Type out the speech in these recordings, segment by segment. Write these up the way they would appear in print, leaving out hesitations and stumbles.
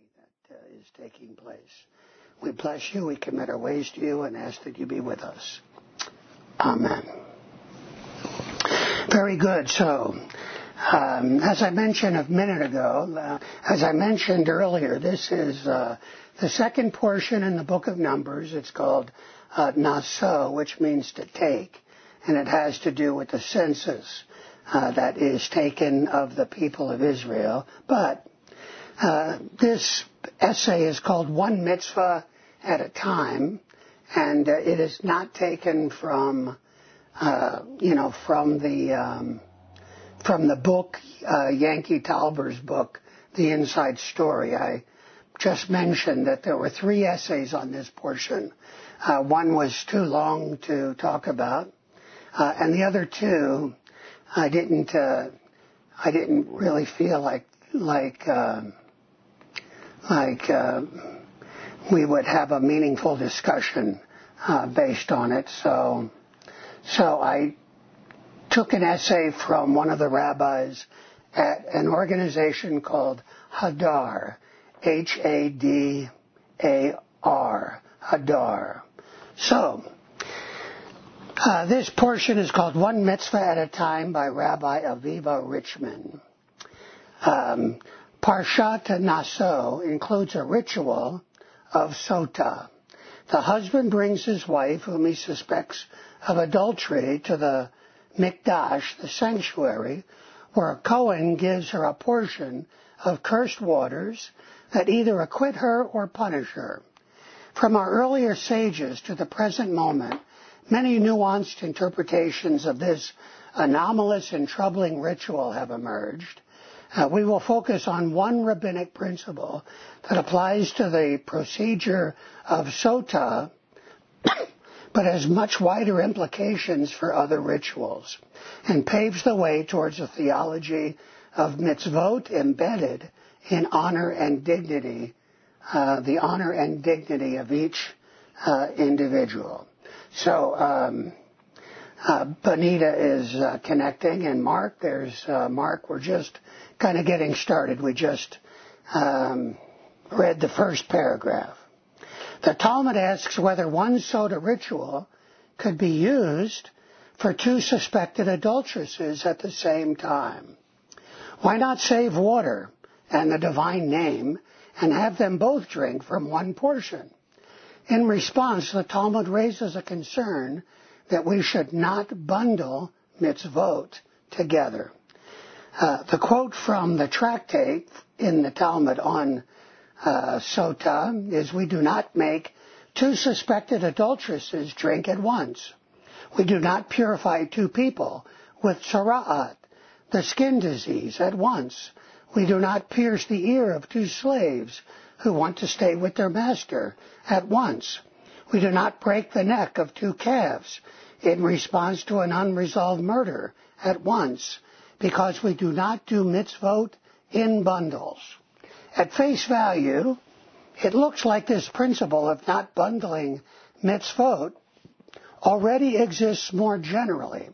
that is taking place. We bless you, we commit our ways to you, and ask that you be with us. Amen. Very good. So, as I mentioned a minute ago, as I mentioned earlier, this is the second portion in the book of Numbers. It's called Naso, which means to take, and it has to do with the census that is taken of the people of Israel. But this essay is called One Mitzvah at a Time, and it is not taken from from the book, Yankee Talber's book, The Inside Story. I just mentioned that there were 3 essays on this portion. One was too long to talk about, and the other 2, I didn't really feel like we would have a meaningful discussion based on it. So I took an essay from one of the rabbis at an organization called Hadar, Hadar, Hadar. So, this portion is called One Mitzvah at a Time by Rabbi Aviva Richman. Parshat Naso includes a ritual of sota. The husband brings his wife, whom he suspects of adultery, to the Mikdash, the sanctuary, where a Kohen gives her a portion of cursed waters that either acquit her or punish her. From our earlier sages to the present moment, many nuanced interpretations of this anomalous and troubling ritual have emerged. We will focus on one rabbinic principle that applies to the procedure of sota, but has much wider implications for other rituals, and paves the way towards a theology of mitzvot embedded in honor and dignity, the honor and dignity of each individual. So, Bonita is connecting, and Mark, there's Mark. We're just kind of getting started. We just read the first paragraph. The Talmud asks whether one sota ritual could be used for 2 suspected adulteresses at the same time. Why not save water and the divine name and have them both drink from one portion? In response, the Talmud raises a concern that we should not bundle mitzvot together. The quote from the tractate in the Talmud on sota is, "We do not make 2 suspected adulteresses drink at once. We do not purify 2 people with tzara'at, the skin disease, at once. We do not pierce the ear of 2 slaves who want to stay with their master at once. We do not break the neck of 2 calves in response to an unresolved murder at once, because we do not do mitzvot in bundles." At face value, it looks like this principle of not bundling mitzvot already exists more generally.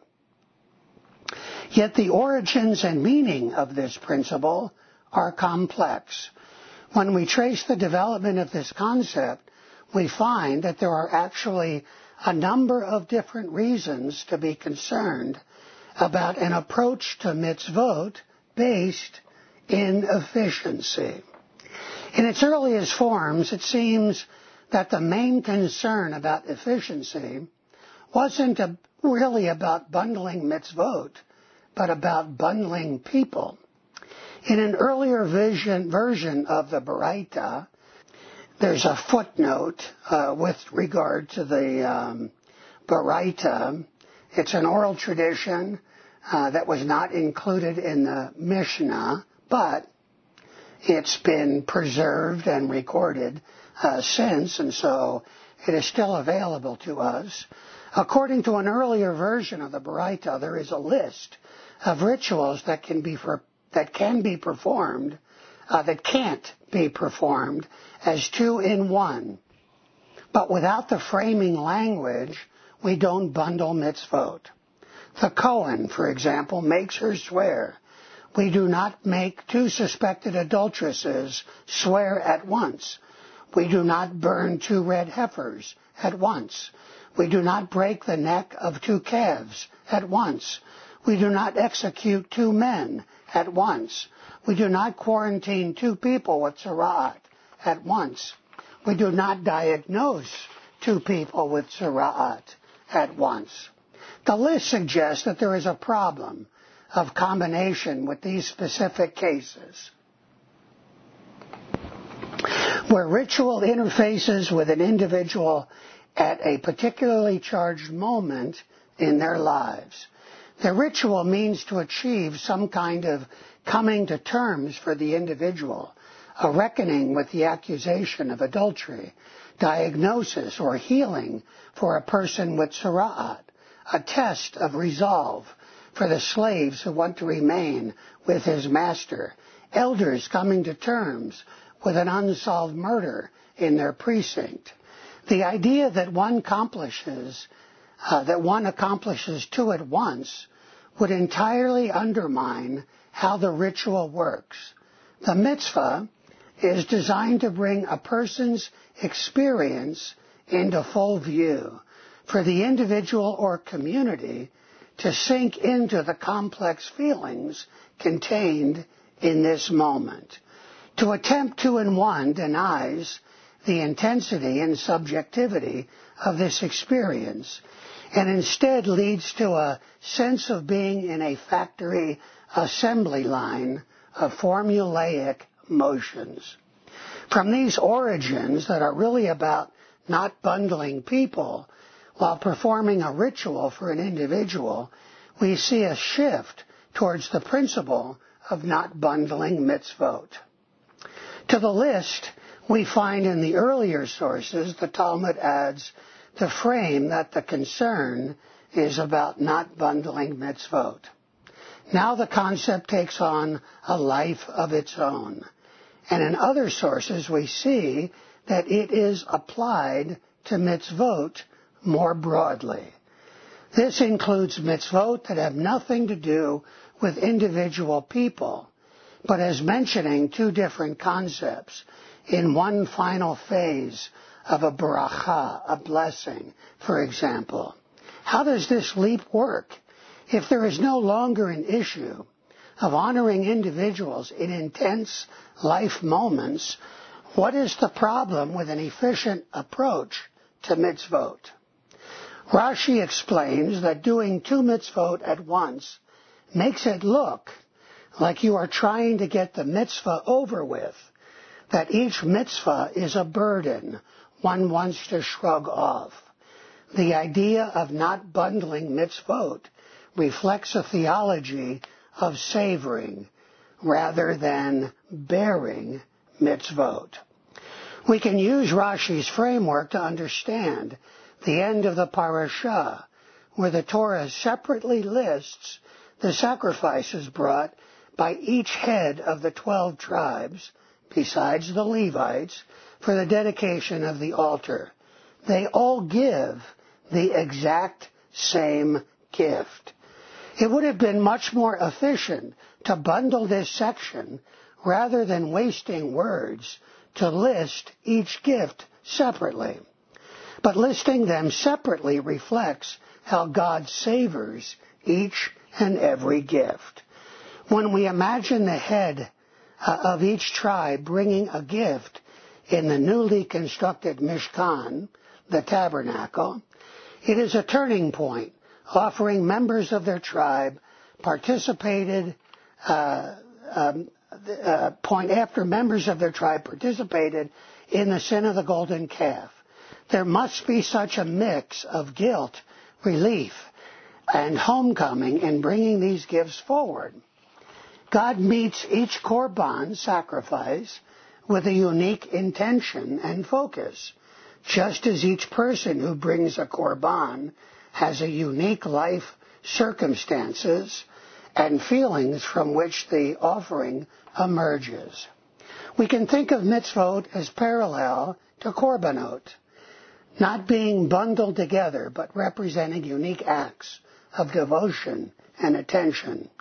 Yet the origins and meaning of this principle are complex. When we trace the development of this concept, we find that there are actually a number of different reasons to be concerned about an approach to mitzvot based in efficiency. In its earliest forms, it seems that the main concern about efficiency wasn't really about bundling mitzvot, but about bundling people. In an earlier version of the Baraita, there's a footnote with regard to the Baraita. It's an oral tradition that was not included in the Mishnah, but it's been preserved and recorded since, and so it is still available to us. According to an earlier version of the Baraita, there is a list of rituals that can't be performed as 2 in 1. But without the framing language, we don't bundle mitzvot. The Kohen, for example, makes her swear, We do not make two suspected adulteresses swear at once. We do not burn two red heifers at once. We do not break the neck of two calves at once. We do not execute two men at once. We do not quarantine two people with tzara'at at once. We do not diagnose two people with tzara'at at once. The list suggests that there is a problem of combination with these specific cases, where ritual interfaces with an individual at a particularly charged moment in their lives. The ritual means to achieve some kind of coming to terms for the individual, a reckoning with the accusation of adultery, diagnosis or healing for a person with tzara'at, a test of resolve for the slaves who want to remain with his master, elders coming to terms with an unsolved murder in their precinct. The idea that one accomplishes two at once would entirely undermine how the ritual works. The mitzvah is designed to bring a person's experience into full view, for the individual or community to sink into the complex feelings contained in this moment. To attempt two in one denies the intensity and subjectivity of this experience, and instead leads to a sense of being in a factory assembly line of formulaic motions. From these origins that are really about not bundling people while performing a ritual for an individual, we see a shift towards the principle of not bundling mitzvot. To the list we find in the earlier sources, the Talmud adds the frame that the concern is about not bundling mitzvot. Now the concept takes on a life of its own. And in other sources we see that it is applied to mitzvot more broadly. This includes mitzvot that have nothing to do with individual people, but as mentioning two different concepts in one final phase of a bracha, a blessing, for example. How does this leap work? If there is no longer an issue of honoring individuals in intense life moments, what is the problem with an efficient approach to mitzvot? Rashi explains that doing two mitzvot at once makes it look like you are trying to get the mitzvah over with, that each mitzvah is a burden one wants to shrug off. The idea of not bundling mitzvot reflects a theology of savoring rather than bearing mitzvot. We can use Rashi's framework to understand the end of the parashah, where the Torah separately lists the sacrifices brought by each head of the 12 tribes, besides the Levites, for the dedication of the altar. They all give the exact same gift. It would have been much more efficient to bundle this section rather than wasting words to list each gift separately. But listing them separately reflects how God savors each and every gift. When we imagine the head of each tribe bringing a gift in the newly constructed Mishkan, the tabernacle, it is a turning point, offering members of their tribe participated in the sin of the golden calf. There must be such a mix of guilt, relief, and homecoming in bringing these gifts forward. God meets each korban sacrifice with a unique intention and focus, just as each person who brings a korban has a unique life circumstances and feelings from which the offering emerges. We can think of mitzvot as parallel to korbanot, not being bundled together, but representing unique acts of devotion and attention.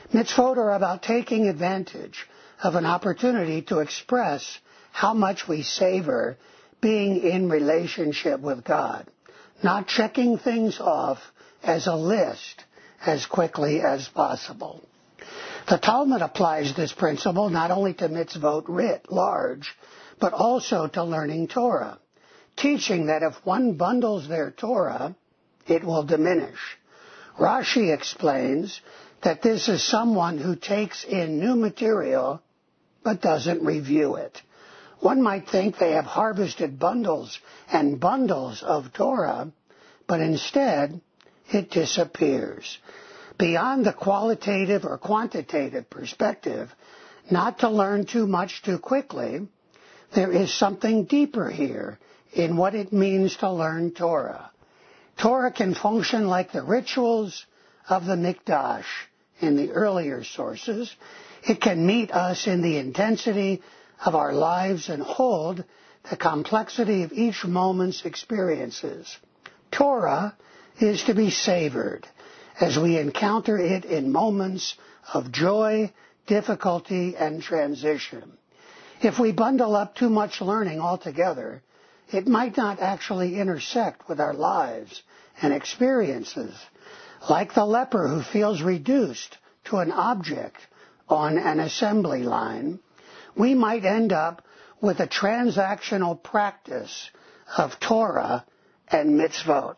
Mitzvot are about taking advantage of an opportunity to express how much we savor being in relationship with God, not checking things off as a list as quickly as possible. The Talmud applies this principle not only to mitzvot writ large, but also to learning Torah, teaching that if one bundles their Torah, it will diminish. Rashi explains that this is someone who takes in new material but doesn't review it. One might think they have harvested bundles and bundles of Torah, but instead it disappears. Beyond the qualitative or quantitative perspective, not to learn too much too quickly, there is something deeper here in what it means to learn Torah. Torah can function like the rituals of the Mikdash in the earlier sources. It can meet us in the intensity of our lives and hold the complexity of each moment's experiences. Torah is to be savored as we encounter it in moments of joy, difficulty, and transition. If we bundle up too much learning altogether, it might not actually intersect with our lives and experiences. Like the leper who feels reduced to an object on an assembly line, we might end up with a transactional practice of Torah and mitzvot.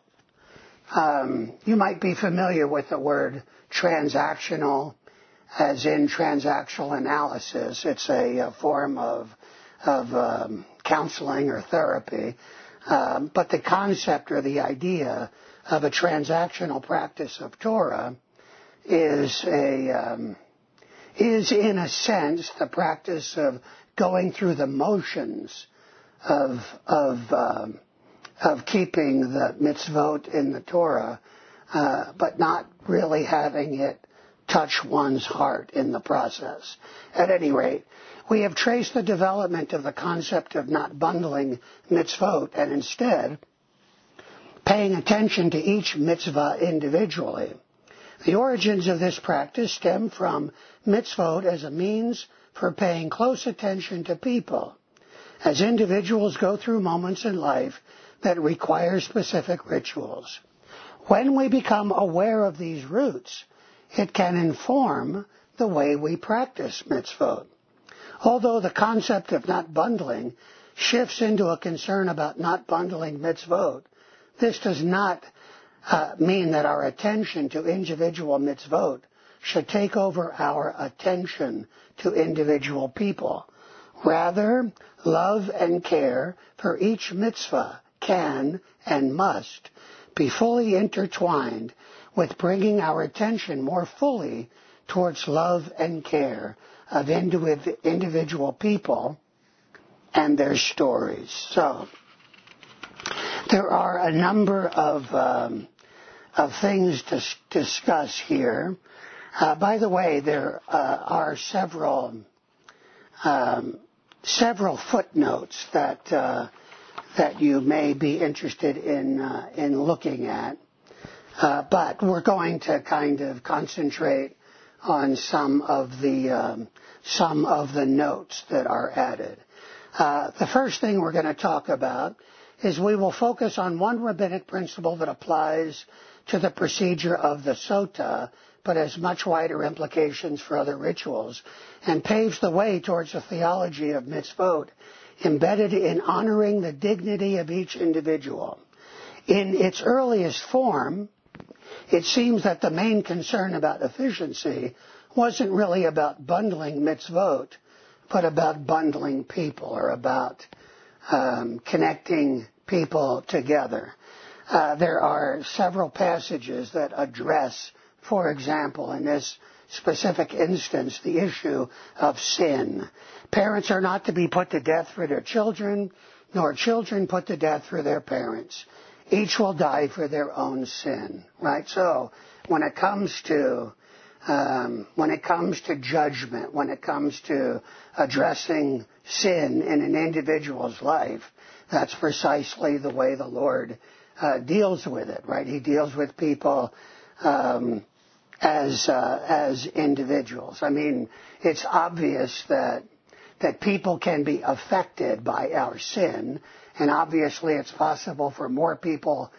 You might be familiar with the word transactional, as in transactional analysis. It's a form of counseling or therapy. But the concept or the idea of a transactional practice of Torah is in a sense the practice of going through the motions of keeping the mitzvot in the Torah, but not really having it touch one's heart in the process. At any rate, we have traced the development of the concept of not bundling mitzvot and instead paying attention to each mitzvah individually. The origins of this practice stem from mitzvot as a means for paying close attention to people, as individuals go through moments in life that require specific rituals. When we become aware of these roots, it can inform the way we practice mitzvot. Although the concept of not bundling shifts into a concern about not bundling mitzvot, this does not mean that our attention to individual mitzvot should take over our attention to individual people. Rather, love and care for each mitzvah can and must be fully intertwined with bringing our attention more fully towards love and care of individual people and their stories. So, there are a number of things to discuss here. By the way, there are several footnotes that you may be interested in looking at, but we're going to kind of concentrate on some of the notes that are added. The first thing we're going to talk about is we will focus on one rabbinic principle that applies to the procedure of the sota, but has much wider implications for other rituals, and paves the way towards a theology of mitzvot embedded in honoring the dignity of each individual. In its earliest form, it seems that the main concern about efficiency wasn't really about bundling mitzvot, but about bundling people, or about connecting people together. There are several passages that address, for example, in this specific instance, the issue of sin. Parents are not to be put to death for their children, nor children put to death for their parents. Each will die for their own sin, right? So when it comes to judgment, when it comes to addressing sin in an individual's life, that's precisely the way the Lord deals with it, right? He deals with people as individuals. I mean, it's obvious that people can be affected by our sin, and obviously it's possible for more people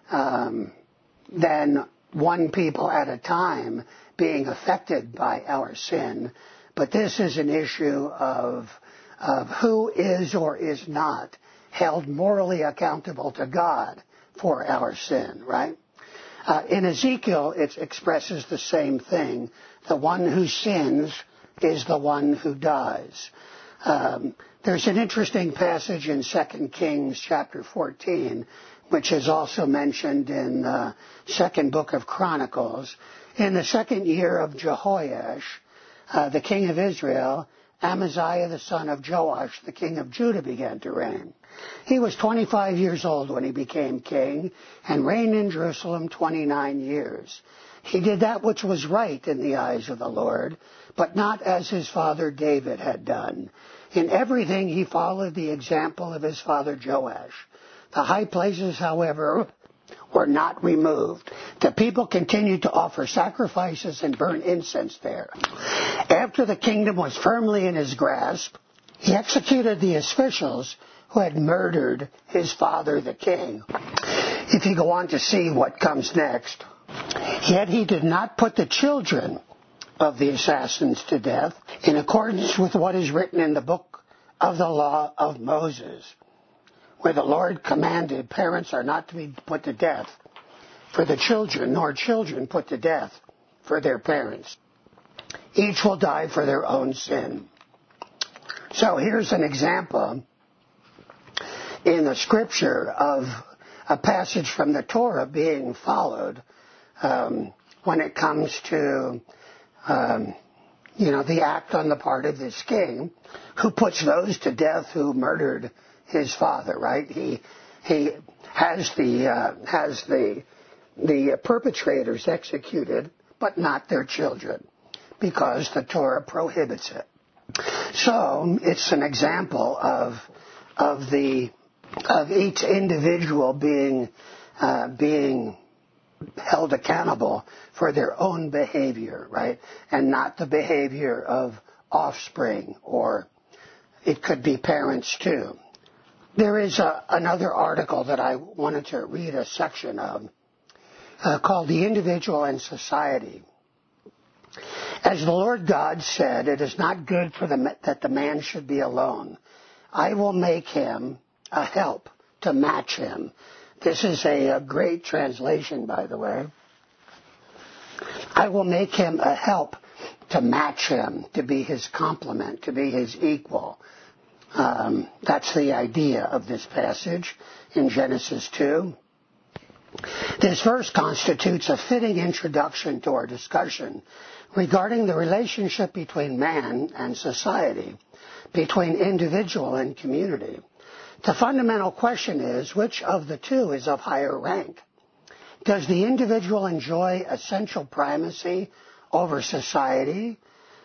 than one people at a time being affected by our sin. But this is an issue of who is or is not held morally accountable to God for our sin, right? In Ezekiel, it expresses the same thing. The one who sins is the one who dies. There's an interesting passage in 2 Kings chapter 14, which is also mentioned in the second book of Chronicles. In the second year of Jehoash, the king of Israel, Amaziah the son of Joash, the king of Judah, began to reign. He was 25 years old when he became king and reigned in Jerusalem 29 years. He did that which was right in the eyes of the Lord, but not as his father David had done. In everything he followed the example of his father Joash. The high places, however, were not removed. The people continued to offer sacrifices and burn incense there. After the kingdom was firmly in his grasp, he executed the officials who had murdered his father the king. If you go on to see what comes next, yet he did not put the children of the assassins to death in accordance with what is written in the book of the law of Moses, where the Lord commanded parents are not to be put to death for the children, nor children put to death for their parents. Each will die for their own sin. So here's an example in the scripture of a passage from the Torah being followed when it comes to the act on the part of this king who puts those to death who murdered his father, right? He has the perpetrators executed, but not their children, because the Torah prohibits it. So it's an example of each individual being held accountable for their own behavior, right? And not the behavior of offspring, or it could be parents too. There is another article that I wanted to read a section of called The Individual and Society. As the Lord God said, it is not good that the man should be alone. I will make him a help to match him. This is a great translation, by the way. I will make him a help to match him, to be his complement, to be his equal. That's the idea of this passage in Genesis 2. This verse constitutes a fitting introduction to our discussion regarding the relationship between man and society, between individual and community. The fundamental question is, which of the two is of higher rank? Does the individual enjoy essential primacy over society?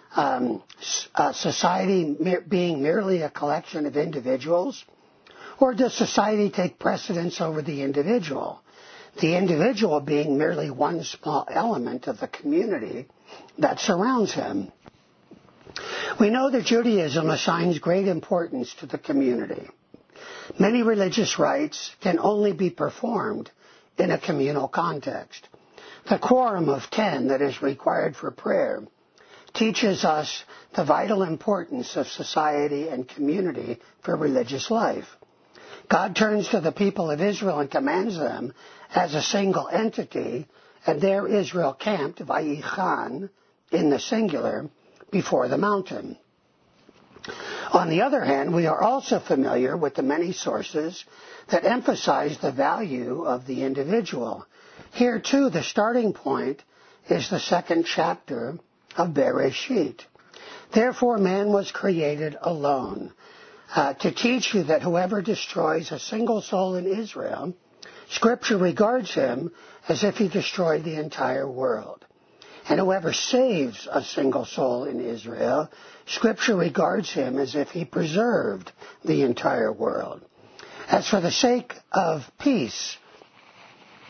Society being merely a collection of individuals? Or does society take precedence over the individual? The individual being merely one small element of the community that surrounds him. We know that Judaism assigns great importance to the community. Many religious rites can only be performed in a communal context. The quorum of 10 that is required for prayer teaches us the vital importance of society and community for religious life. God turns to the people of Israel and commands them as a single entity, and there Israel camped, Vayichan, in the singular, before the mountain. On the other hand, we are also familiar with the many sources that emphasize the value of the individual. Here, too, the starting point is the second chapter of Bereshit. Therefore, man was created alone. To teach you that whoever destroys a single soul in Israel, Scripture regards him as if he destroyed the entire world. And whoever saves a single soul in Israel, Scripture regards him as if he preserved the entire world. As for the sake of peace,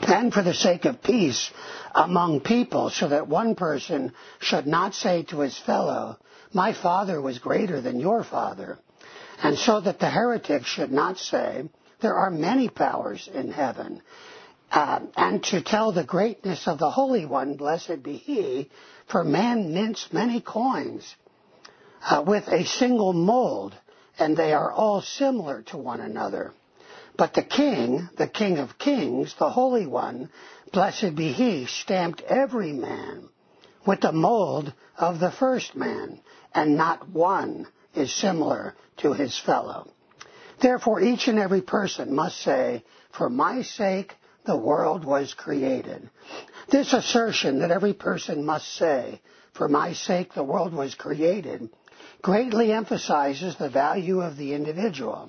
and for the sake of peace among people, so that one person should not say to his fellow, my father was greater than your father, and so that the heretic should not say, there are many powers in heaven, and to tell the greatness of the Holy One, blessed be he, for man mints many coins with a single mold, and they are all similar to one another. But the King of kings, the Holy One, blessed be he, stamped every man with the mold of the first man, and not one is similar to his fellow. Therefore each and every person must say, for my sake the world was created. This assertion that every person must say, for my sake the world was created, greatly emphasizes the value of the individual.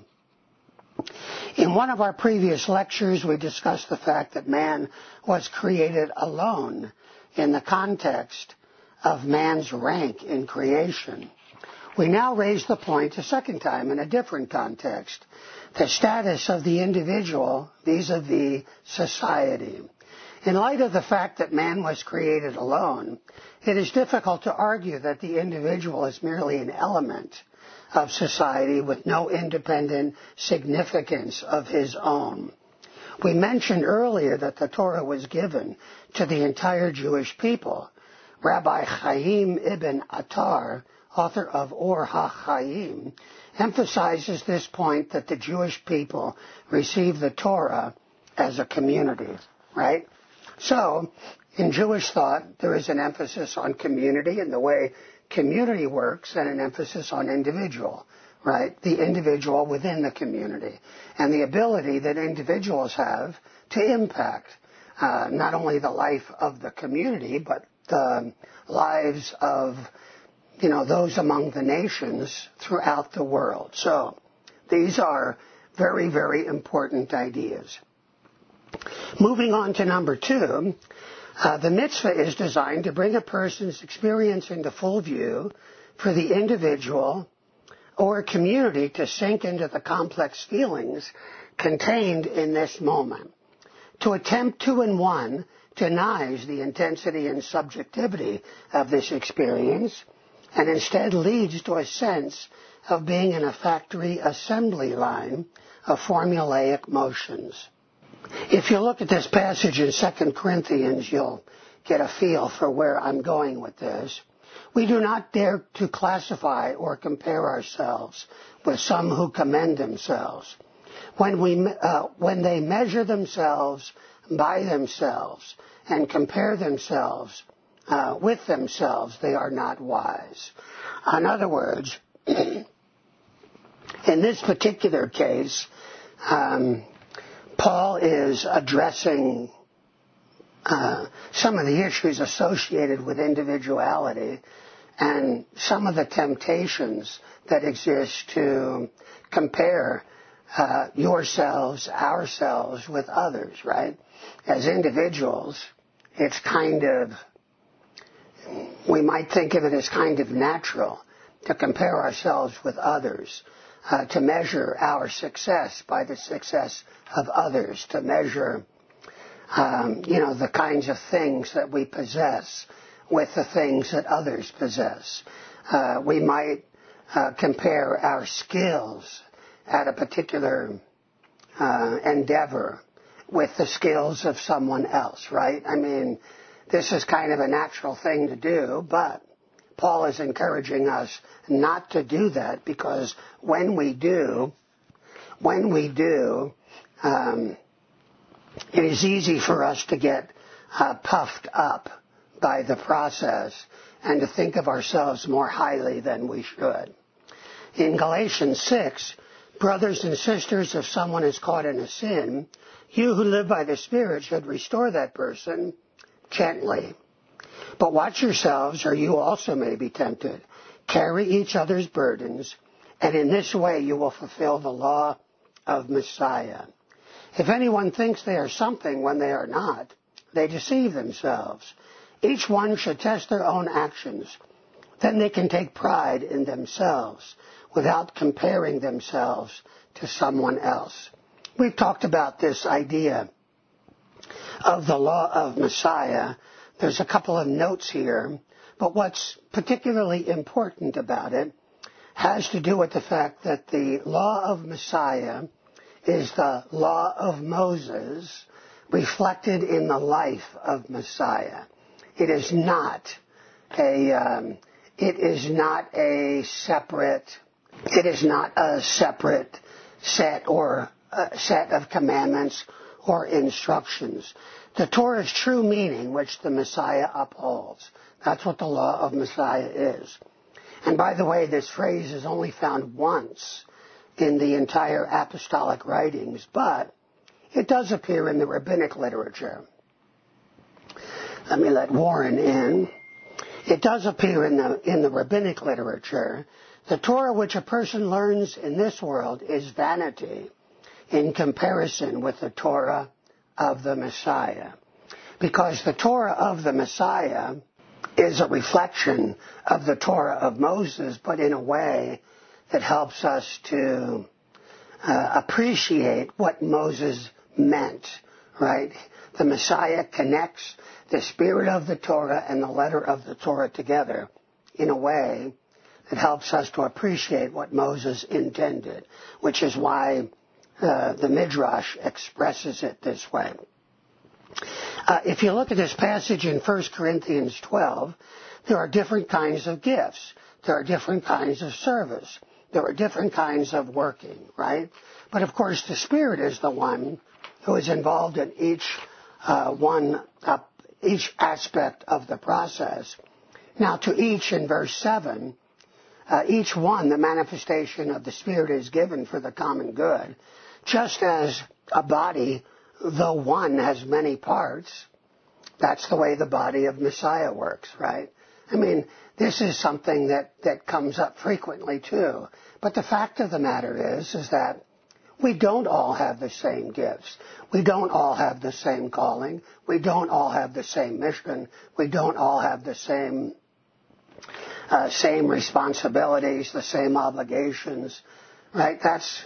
In one of our previous lectures, we discussed the fact that man was created alone in the context of man's rank in creation. We now raise the point a second time in a different context, the status of the individual vis-a-vis society. In light of the fact that man was created alone, it is difficult to argue that the individual is merely an element of society with no independent significance of his own. We mentioned earlier that the Torah was given to the entire Jewish people. Rabbi Chaim ibn Attar, author of Or HaChaim, emphasizes this point that the Jewish people receive the Torah as a community, right? So, in Jewish thought, there is an emphasis on community and the way community works, and an emphasis on individual, right? The individual within the community, and the ability that individuals have to impact not only the life of the community, but the lives of, those among the nations throughout the world. So, these are very, very important ideas. Moving on to number 2, the mitzvah is designed to bring a person's experience into full view for the individual or community to sink into the complex feelings contained in this moment. To attempt 2-in-1 denies the intensity and subjectivity of this experience and instead leads to a sense of being in a factory assembly line of formulaic motions. If you look at this passage in 2 Corinthians, you'll get a feel for where I'm going with this. We do not dare to classify or compare ourselves with some who commend themselves. When they measure themselves by themselves and compare themselves with themselves, they are not wise. In other words, in this particular case, Paul is addressing some of the issues associated with individuality and some of the temptations that exist to compare ourselves with others, right? As individuals, it's we might think of it as kind of natural to compare ourselves with others. To measure our success by the success of others, to measure, the kinds of things that we possess with the things that others possess. We might compare our skills at a particular endeavor with the skills of someone else, right? I mean, this is kind of a natural thing to do, but Paul is encouraging us not to do that, because when we do, it is easy for us to get puffed up by the process and to think of ourselves more highly than we should. In Galatians 6, brothers and sisters, if someone is caught in a sin, you who live by the Spirit should restore that person gently. But watch yourselves, or you also may be tempted. Carry each other's burdens, and in this way you will fulfill the law of Messiah. If anyone thinks they are something when they are not, they deceive themselves. Each one should test their own actions. Then they can take pride in themselves without comparing themselves to someone else. We've talked about this idea of the law of Messiah, there's a couple of notes here, but what's particularly important about it has to do with the fact that the law of Messiah is the law of Moses reflected in the life of Messiah. It is not a separate set of commandments or instructions. The Torah's true meaning, which the Messiah upholds. That's what the law of Messiah is. And by the way, this phrase is only found once in the entire apostolic writings, but it does appear in the rabbinic literature. Let me let Warren in. It does appear in the rabbinic literature. The Torah which a person learns in this world is vanity in comparison with the Torah of the Messiah. Because the Torah of the Messiah is a reflection of the Torah of Moses, but in a way that helps us to appreciate what Moses meant, right? The Messiah connects the spirit of the Torah and the letter of the Torah together in a way that helps us to appreciate what Moses intended, which is why the Midrash expresses it this way. If you look at this passage in 1 Corinthians 12, there are different kinds of gifts. There are different kinds of service. There are different kinds of working, right? But of course, the Spirit is the one who is involved in each aspect of the process. Now, to each, in verse 7, each one, the manifestation of the Spirit is given for the common good. Just as a body, though one, has many parts, that's the way the body of Messiah works, right? I mean, this is something that comes up frequently too. But the fact of the matter is that we don't all have the same gifts. We don't all have the same calling. We don't all have the same mission. We don't all have the same responsibilities, the same obligations, right? That's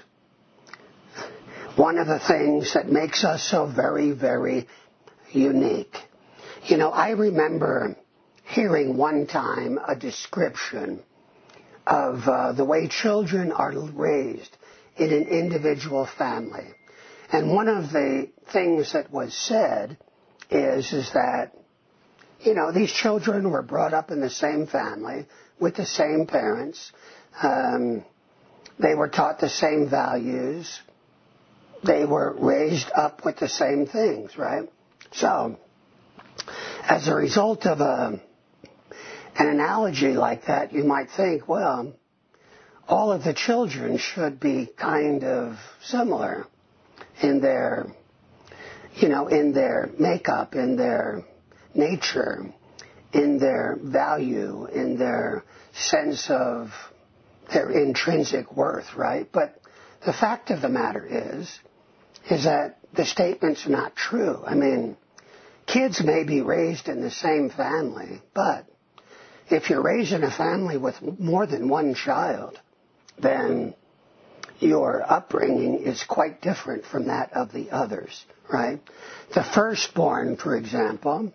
one of the things that makes us so very, very unique. You know, I remember hearing one time a description of the way children are raised in an individual family. And one of the things that was said is that, you know, these children were brought up in the same family with the same parents. They were taught the same values. They were raised up with the same things, right? So, as a result of an analogy like that, you might think, well, all of the children should be kind of similar in their, in their makeup, in their nature, in their value, in their sense of their intrinsic worth, right? But the fact of the matter is that the statement's not true. I mean, kids may be raised in the same family, but if you're raised in a family with more than one child, then your upbringing is quite different from that of the others, right? The firstborn, for example,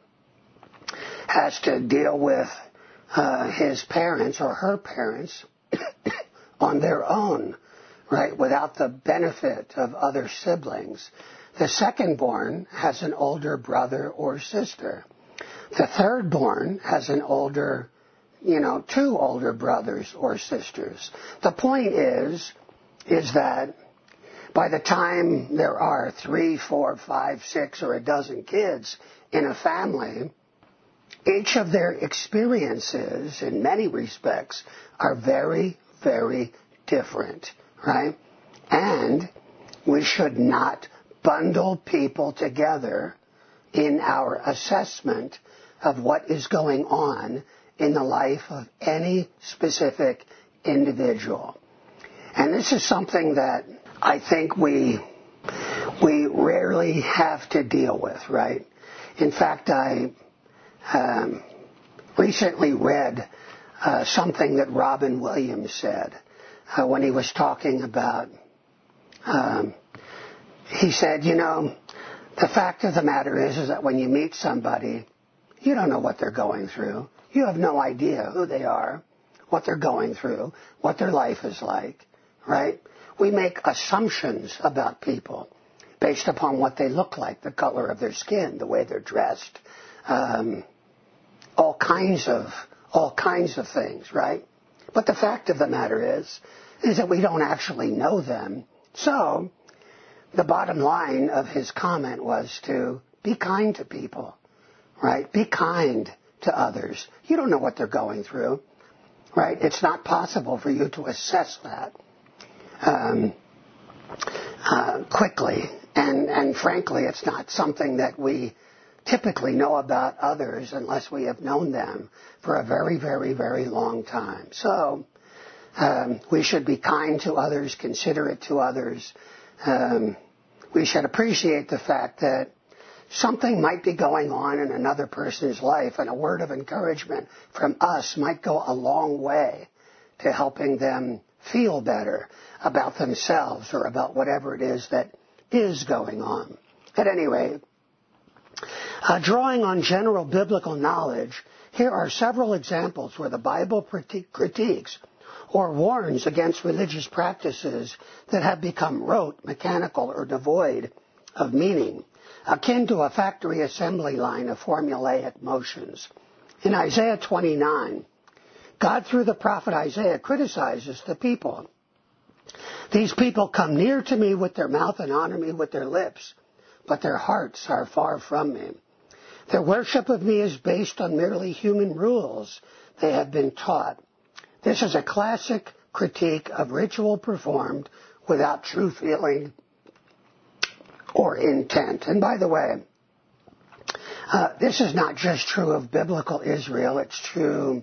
has to deal with his parents or her parents on their own, right, without the benefit of other siblings. The secondborn has an older brother or sister. The thirdborn has an older, two older brothers or sisters. The point is that by the time there are 3, 4, 5, 6, or a dozen kids in a family, each of their experiences, in many respects, are very, very different, right? And we should not bundle people together in our assessment of what is going on in the life of any specific individual. And this is something that I think we rarely have to deal with, right? In fact, I recently read something that Robin Williams said when he was talking about, he said, The fact of the matter is that when you meet somebody, you don't know what they're going through. You have no idea who they are, what they're going through, what their life is like, right? We make assumptions about people based upon what they look like, the color of their skin, the way they're dressed, all kinds of things, right? But the fact of the matter is that we don't actually know them. So the bottom line of his comment was to be kind to people, right? Be kind to others. You don't know what they're going through, right? It's not possible for you to assess that quickly. And frankly, it's not something that we typically know about others unless we have known them for a very, very, very long time. So we should be kind to others, considerate to others. We should appreciate the fact that something might be going on in another person's life, and a word of encouragement from us might go a long way to helping them feel better about themselves or about whatever it is that is going on. At any rate, drawing on general biblical knowledge, here are several examples where the Bible critiques or warns against religious practices that have become rote, mechanical, or devoid of meaning, akin to a factory assembly line of formulaic motions. In Isaiah 29, God, through the prophet Isaiah, criticizes the people. These people come near to me with their mouth and honor me with their lips, but their hearts are far from me. Their worship of me is based on merely human rules they have been taught. This is a classic critique of ritual performed without true feeling or intent. And by the way, this is not just true of biblical Israel. It's true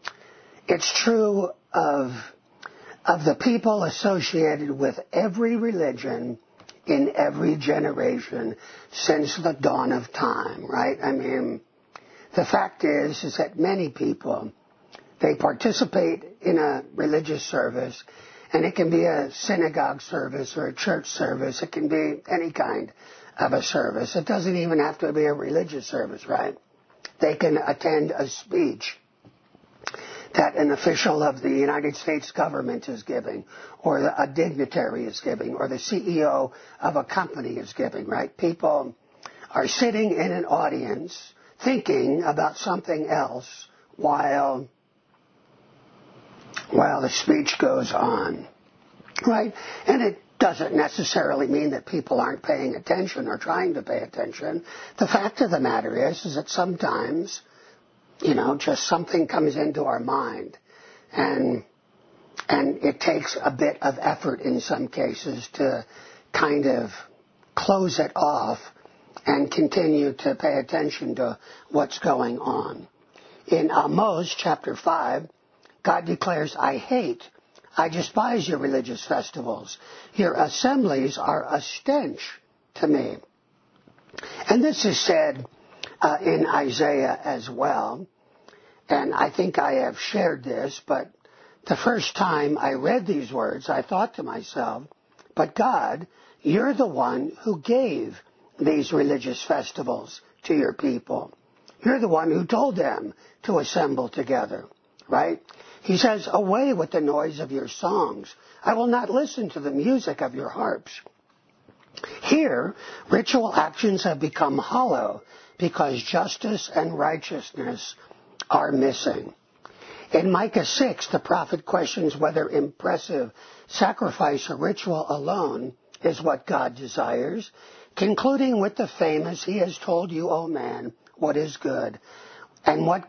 of the people associated with every religion in every generation since the dawn of time, right? I mean, the fact is that many people, they participate in a religious service, and it can be a synagogue service or a church service. It can be any kind of a service. It doesn't even have to be a religious service, right? They can attend a speech that an official of the United States government is giving, or a dignitary is giving, or the CEO of a company is giving, right? People are sitting in an audience thinking about something else while the speech goes on, right? And it doesn't necessarily mean that people aren't paying attention or trying to pay attention. The fact of the matter is that sometimes, just something comes into our mind, and it takes a bit of effort in some cases to kind of close it off and continue to pay attention to what's going on. In Amos chapter 5, God declares, I despise your religious festivals. Your assemblies are a stench to me. And this is said in Isaiah as well. And I think I have shared this, but the first time I read these words, I thought to myself, but God, you're the one who gave these religious festivals to your people. You're the one who told them to assemble together, right? He says, away with the noise of your songs. I will not listen to the music of your harps. Here, ritual actions have become hollow because justice and righteousness are missing. In Micah 6, the prophet questions whether impressive sacrifice or ritual alone is what God desires, concluding with the famous, he has told you, O man, what is good, and what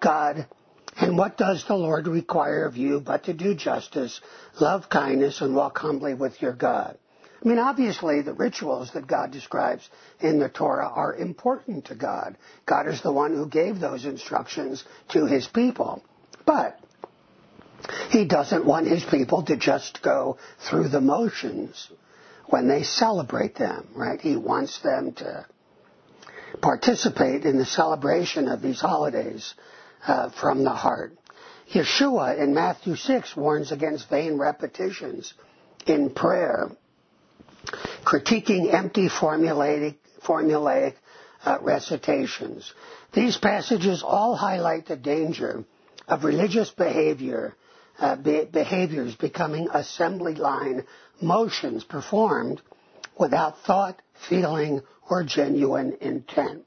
does the Lord require of you but to do justice, love kindness, and walk humbly with your God? I mean, obviously, the rituals that God describes in the Torah are important to God. God is the one who gave those instructions to his people. But he doesn't want his people to just go through the motions when they celebrate them, right? He wants them to participate in the celebration of these holidays from the heart. Yeshua in Matthew 6 warns against vain repetitions in prayer, critiquing empty formulaic formulaic recitations. These passages all highlight the danger of religious behaviors becoming assembly line motions performed without thought, feeling, or genuine intent.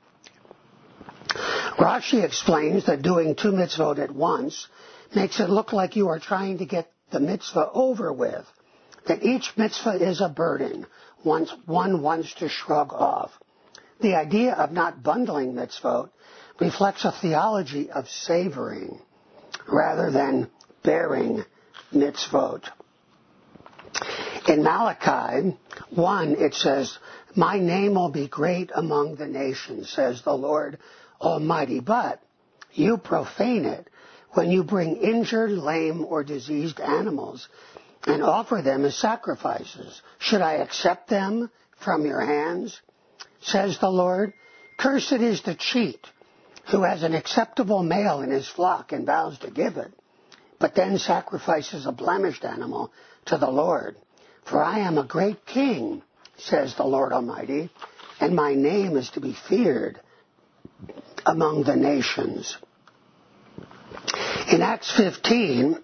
Rashi explains that doing 2 mitzvot at once makes it look like you are trying to get the mitzvah over with, that each mitzvah is a burden one wants to shrug off. The idea of not bundling mitzvot reflects a theology of savoring rather than bearing mitzvot. In Malachi 1, it says, "My name will be great among the nations, says the Lord Almighty, but you profane it when you bring injured, lame, or diseased animals and offer them as sacrifices. Should I accept them from your hands, says the Lord? Cursed is the cheat who has an acceptable male in his flock and vows to give it, but then sacrifices a blemished animal to the Lord. For I am a great king, says the Lord Almighty, and my name is to be feared among the nations." In Acts 15,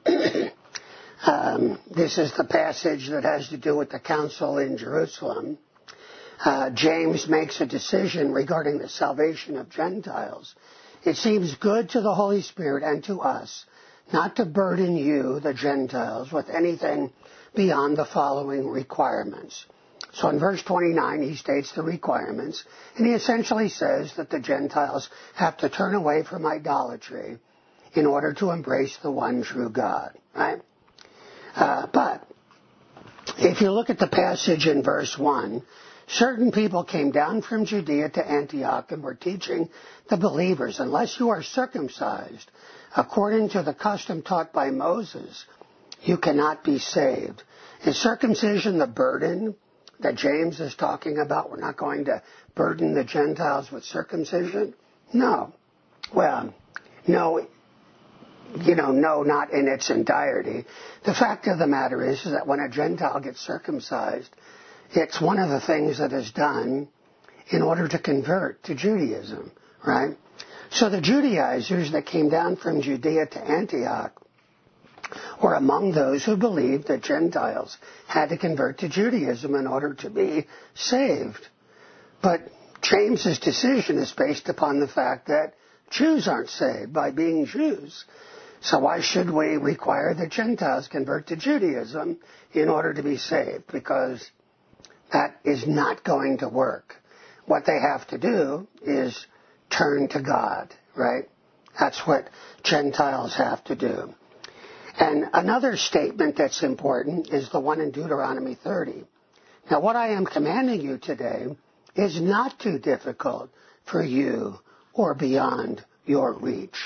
this is the passage that has to do with the council in Jerusalem. James makes a decision regarding the salvation of Gentiles. "It seems good to the Holy Spirit and to us not to burden you, the Gentiles, with anything beyond the following requirements." So in verse 29, he states the requirements, and he essentially says that the Gentiles have to turn away from idolatry in order to embrace the one true God, right? But if you look at the passage in verse 1, certain people came down from Judea to Antioch and were teaching the believers, unless you are circumcised according to the custom taught by Moses, you cannot be saved. Is circumcision the burden that James is talking about? We're not going to burden the Gentiles with circumcision? No. Well, no, no, not in its entirety. The fact of the matter is that when a Gentile gets circumcised, it's one of the things that is done in order to convert to Judaism, right? So the Judaizers that came down from Judea to Antioch were among those who believed that Gentiles had to convert to Judaism in order to be saved. But James's decision is based upon the fact that Jews aren't saved by being Jews. So why should we require that Gentiles convert to Judaism in order to be saved? Because that is not going to work. What they have to do is turn to God, right? That's what Gentiles have to do. And another statement that's important is the one in Deuteronomy 30. Now, what I am commanding you today is not too difficult for you or beyond your reach.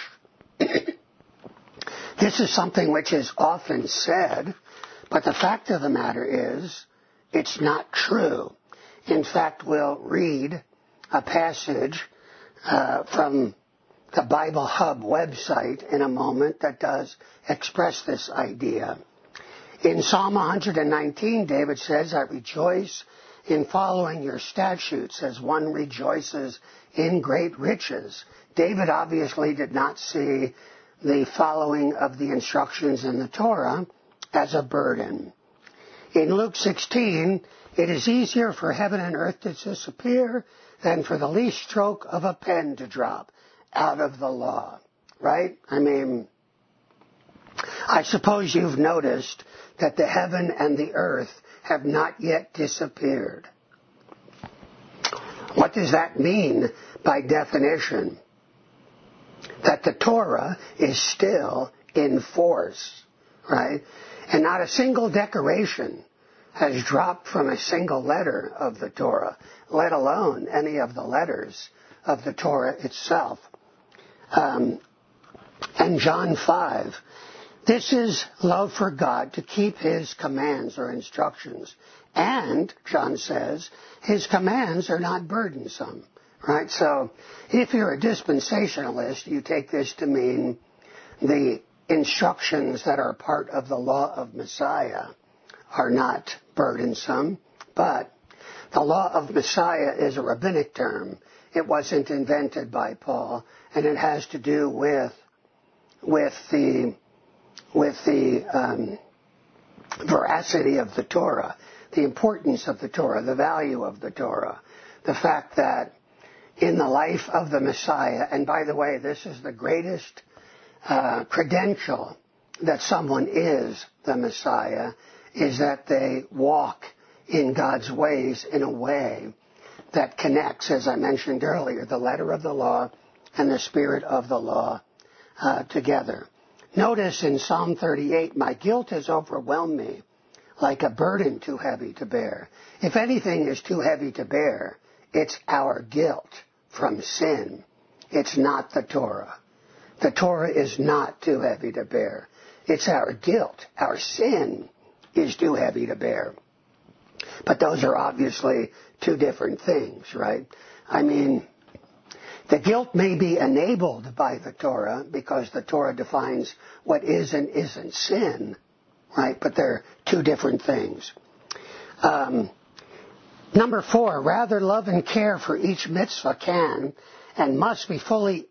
This is something which is often said, but the fact of the matter is it's not true. In fact, we'll read a passage from the Bible Hub website in a moment that does express this idea. In Psalm 119, David says, "I rejoice in following your statutes as one rejoices in great riches." David obviously did not see the following of the instructions in the Torah as a burden. In Luke 16, "It is easier for heaven and earth to disappear than for the least stroke of a pen to drop out of the law," right? I mean, I suppose you've noticed that the heaven and the earth have not yet disappeared. What does that mean by definition? That the Torah is still in force, right? And not a single decoration has dropped from a single letter of the Torah, let alone any of the letters of the Torah itself. And John 5, "This is love for God, to keep His commands or instructions. And," John says, "His commands are not burdensome." Right? So if you're a dispensationalist, you take this to mean the instructions that are part of the law of Messiah are not burdensome. But The law of Messiah is a rabbinic term. It wasn't invented by Paul, and it has to do with the veracity of the Torah, the importance of the Torah, the value of the Torah, the fact that in the life of the Messiah, and by the way, this is the greatest credential that someone is the Messiah, is that they walk in God's ways in a way that connects, as I mentioned earlier, the letter of the law and the spirit of the law together. Notice in Psalm 38, my guilt has overwhelmed me like a burden too heavy to bear. If anything is too heavy to bear, it's our guilt from sin. It's not the Torah. The Torah is not too heavy to bear. It's our guilt. Our sin is too heavy to bear. But those are obviously two different things, right? I mean, the guilt may be enabled by the Torah because the Torah defines what is and isn't sin, right? But they're two different things. Number 4, rather love and care for each mitzvah can and must be fully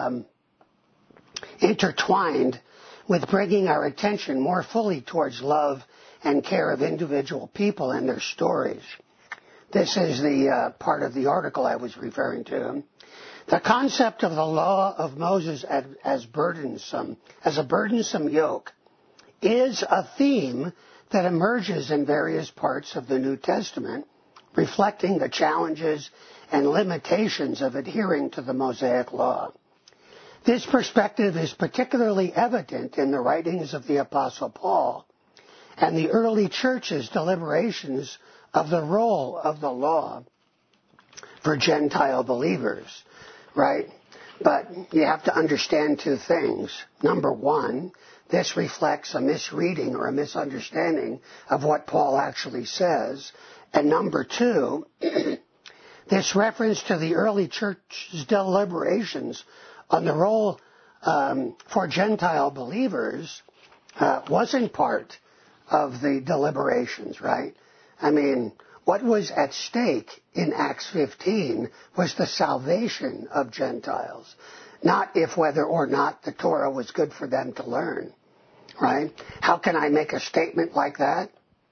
intertwined with bringing our attention more fully towards love and care of individual people and their stories. This is the part of the article I was referring to. The concept of the law of Moses as a burdensome yoke is a theme that emerges in various parts of the New Testament, reflecting the challenges and limitations of adhering to the Mosaic law. This perspective is particularly evident in the writings of the Apostle Paul and the early church's deliberations of the role of the law for Gentile believers, right? But you have to understand two things. Number 1, this reflects a misreading or a misunderstanding of what Paul actually says. And number 2, this reference to the early church's deliberations on the role for Gentile believers wasn't part of the deliberations, right? I mean, what was at stake in Acts 15 was the salvation of Gentiles, not if whether or not the Torah was good for them to learn, right? How can I make a statement like that?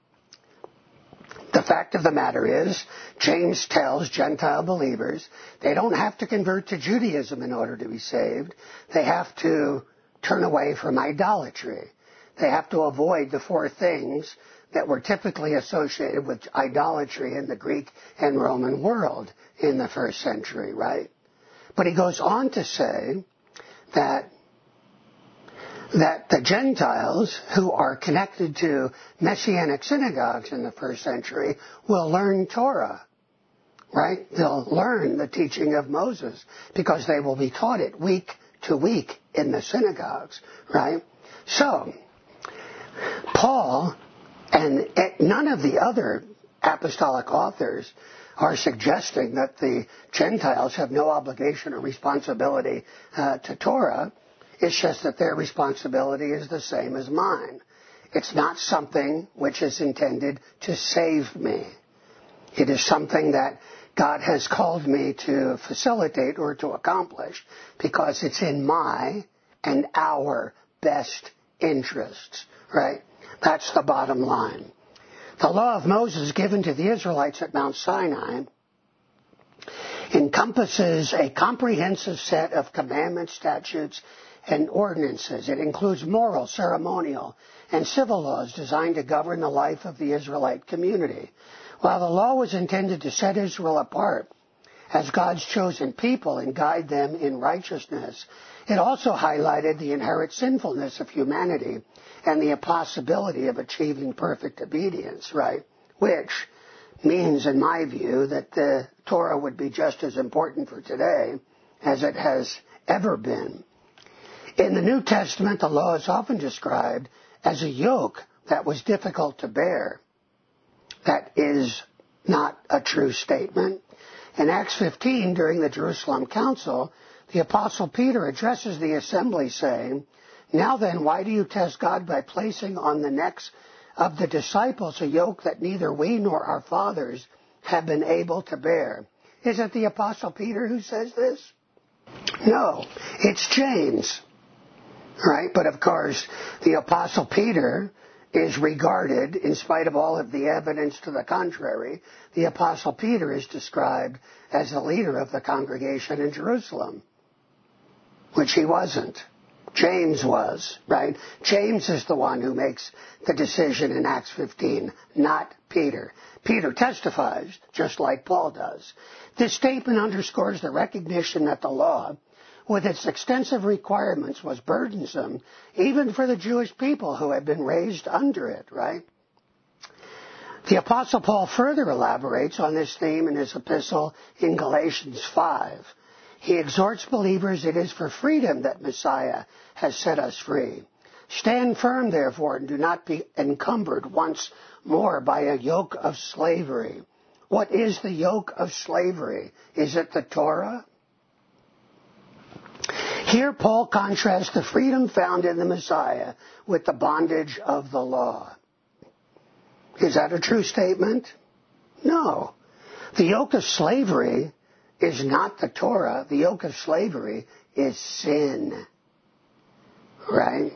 The fact of the matter is, James tells Gentile believers they don't have to convert to Judaism in order to be saved. They have to turn away from idolatry. They have to avoid the 4 things that were typically associated with idolatry in the Greek and Roman world in the first century, right? But he goes on to say that the Gentiles who are connected to Messianic synagogues in the first century will learn Torah, right? They'll learn the teaching of Moses because they will be taught it week to week in the synagogues, right? So, Paul and none of the other apostolic authors are suggesting that the Gentiles have no obligation or responsibility to Torah. It's just that their responsibility is the same as mine. It's not something which is intended to save me. It is something that God has called me to facilitate or to accomplish because it's in my and our best interests, right? That's the bottom line. The law of Moses given to the Israelites at Mount Sinai encompasses a comprehensive set of commandments, statutes, and ordinances. It includes moral, ceremonial, and civil laws designed to govern the life of the Israelite community. While the law was intended to set Israel apart as God's chosen people and guide them in righteousness, it also highlighted the inherent sinfulness of humanity and the impossibility of achieving perfect obedience, right? Which means, in my view, that the Torah would be just as important for today as it has ever been. In the New Testament, the law is often described as a yoke that was difficult to bear. That is not a true statement. In Acts 15, during the Jerusalem Council, the Apostle Peter addresses the assembly saying, "Now then, why do you test God by placing on the necks of the disciples a yoke that neither we nor our fathers have been able to bear. Is it the Apostle Peter who says this? No, it's James, right? But of course, the Apostle Peter is regarded, in spite of all of the evidence to the contrary, the Apostle Peter is described as the leader of the congregation in Jerusalem, which he wasn't. James was, right? James is the one who makes the decision in Acts 15, not Peter. Peter testifies, just like Paul does. This statement underscores the recognition that the law, with its extensive requirements, was burdensome, even for the Jewish people who had been raised under it, right? The Apostle Paul further elaborates on this theme in his epistle in Galatians 5. He exhorts believers it is for freedom that Messiah has set us free. Stand firm, therefore, and do not be encumbered once more by a yoke of slavery. What is the yoke of slavery? Is it the Torah? Here Paul contrasts the freedom found in the Messiah with the bondage of the law. Is that a true statement? No. The yoke of slavery is not the Torah. The yoke of slavery is sin. Right?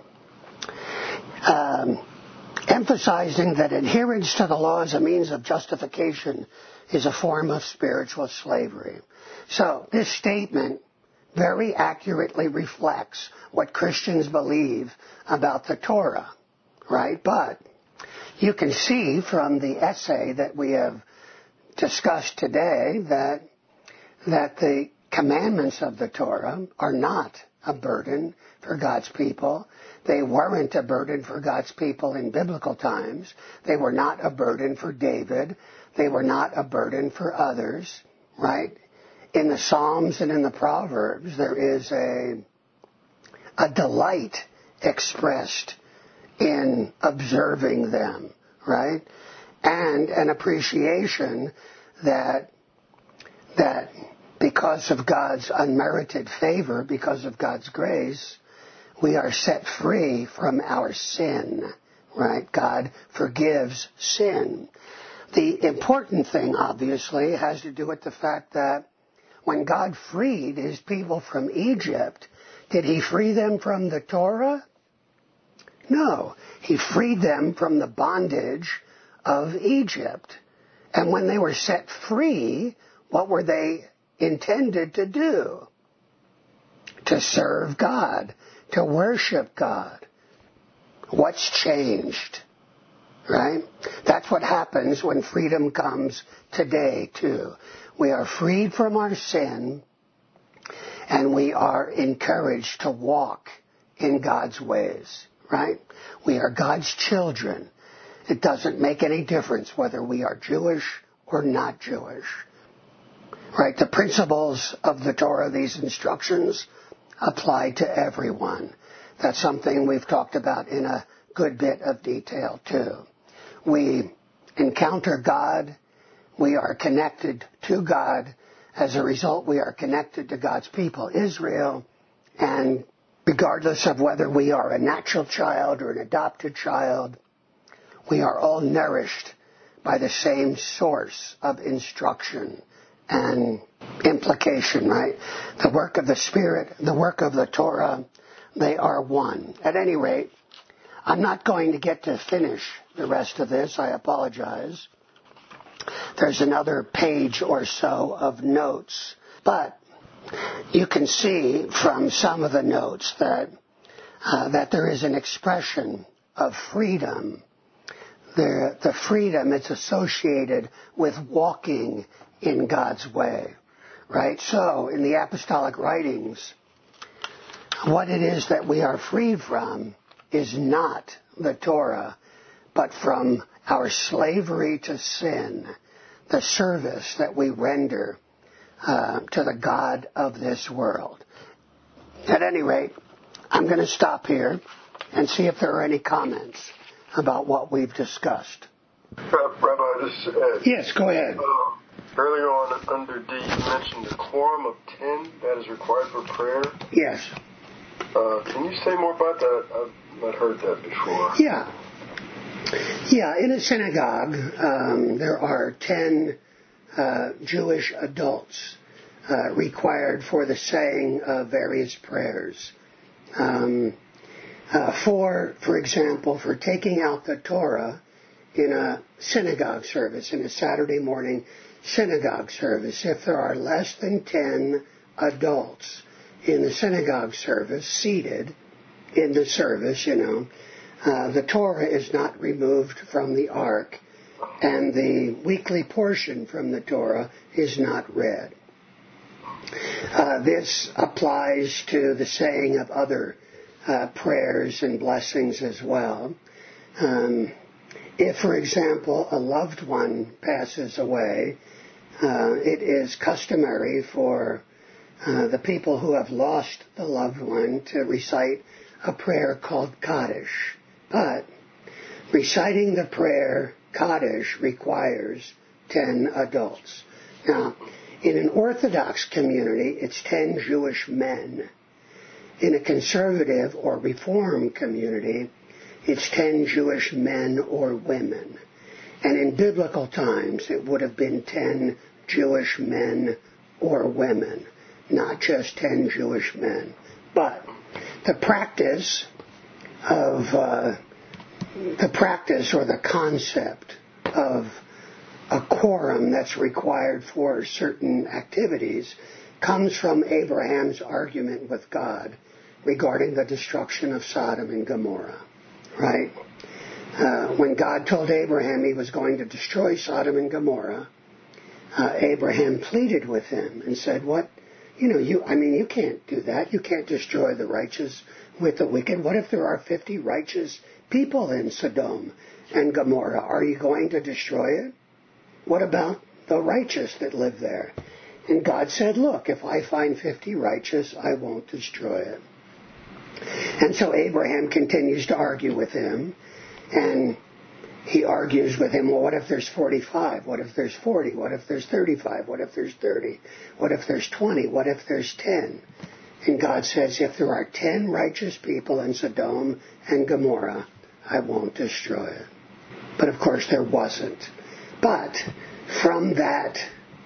Emphasizing that adherence to the law as a means of justification is a form of spiritual slavery. So, this statement very accurately reflects what Christians believe about the Torah, right? But you can see from the essay that we have discussed today that the commandments of the Torah are not a burden for God's people. They weren't a burden for God's people in biblical times. They were not a burden for David. They were not a burden for others, right? In the Psalms and in the Proverbs, there is a delight expressed in observing them, right? And an appreciation that because of God's unmerited favor, because of God's grace, we are set free from our sin, right? God forgives sin. The important thing, obviously, has to do with the fact that when God freed his people from Egypt, did he free them from the Torah? No. He freed them from the bondage of Egypt. And when they were set free, what were they intended to do? To serve God, to worship God. What's changed? Right? That's what happens when freedom comes today, too. We are freed from our sin, and we are encouraged to walk in God's ways, right? We are God's children. It doesn't make any difference whether we are Jewish or not Jewish, right? The principles of the Torah, these instructions, apply to everyone. That's something we've talked about in a good bit of detail, too. We encounter God. We are connected to God. As a result, we are connected to God's people, Israel. And regardless of whether we are a natural child or an adopted child, we are all nourished by the same source of instruction and implication, right? The work of the Spirit, the work of the Torah, they are one. At any rate, I'm not going to get to finish the rest of this. I apologize. There's another page or so of notes. But you can see from some of the notes that there is an expression of freedom. The freedom is associated with walking in God's way, right? So in the apostolic writings, what it is that we are freed from is not the Torah, but from our slavery to sin, the service that we render to the God of this world. At any rate, I'm going to stop here and see if there are any comments about what we've discussed. Rabbi, this is Ed. Yes, go ahead. Earlier on, under D, you mentioned a quorum of 10 that is required for prayer. Yes. Can you say more about that? I've not heard that before. Yeah, in a synagogue, there are 10 Jewish adults required for the saying of various prayers. For example, for taking out the Torah in a synagogue service, in a Saturday morning synagogue service, if there are less than 10 adults in the synagogue service seated in the service, the Torah is not removed from the ark, and the weekly portion from the Torah is not read. This applies to the saying of other prayers and blessings as well. If, for example, a loved one passes away, it is customary for the people who have lost the loved one to recite a prayer called Kaddish. But reciting the prayer Kaddish requires 10 adults. Now, in an Orthodox community, it's 10 Jewish men. In a conservative or Reform community, it's 10 Jewish men or women. And in biblical times, it would have been 10 Jewish men or women, not just 10 Jewish men. But the practice or the concept of a quorum that's required for certain activities comes from Abraham's argument with God regarding the destruction of Sodom and Gomorrah, right? When God told Abraham he was going to destroy Sodom and Gomorrah, Abraham pleaded with him and said, you can't do that. You can't destroy the righteous with the wicked. What if there are 50 righteous people in Sodom and Gomorrah? Are you going to destroy it? What about the righteous that live there? And God said, look, if I find 50 righteous, I won't destroy it. And so Abraham continues to argue with him, and he argues with him, well, what if there's 45? What if there's 40? What if there's 35? What if there's 30? What if there's 20? What if there's 10? And God says, if there are 10 righteous people in Sodom and Gomorrah, I won't destroy it. But of course there wasn't. But from that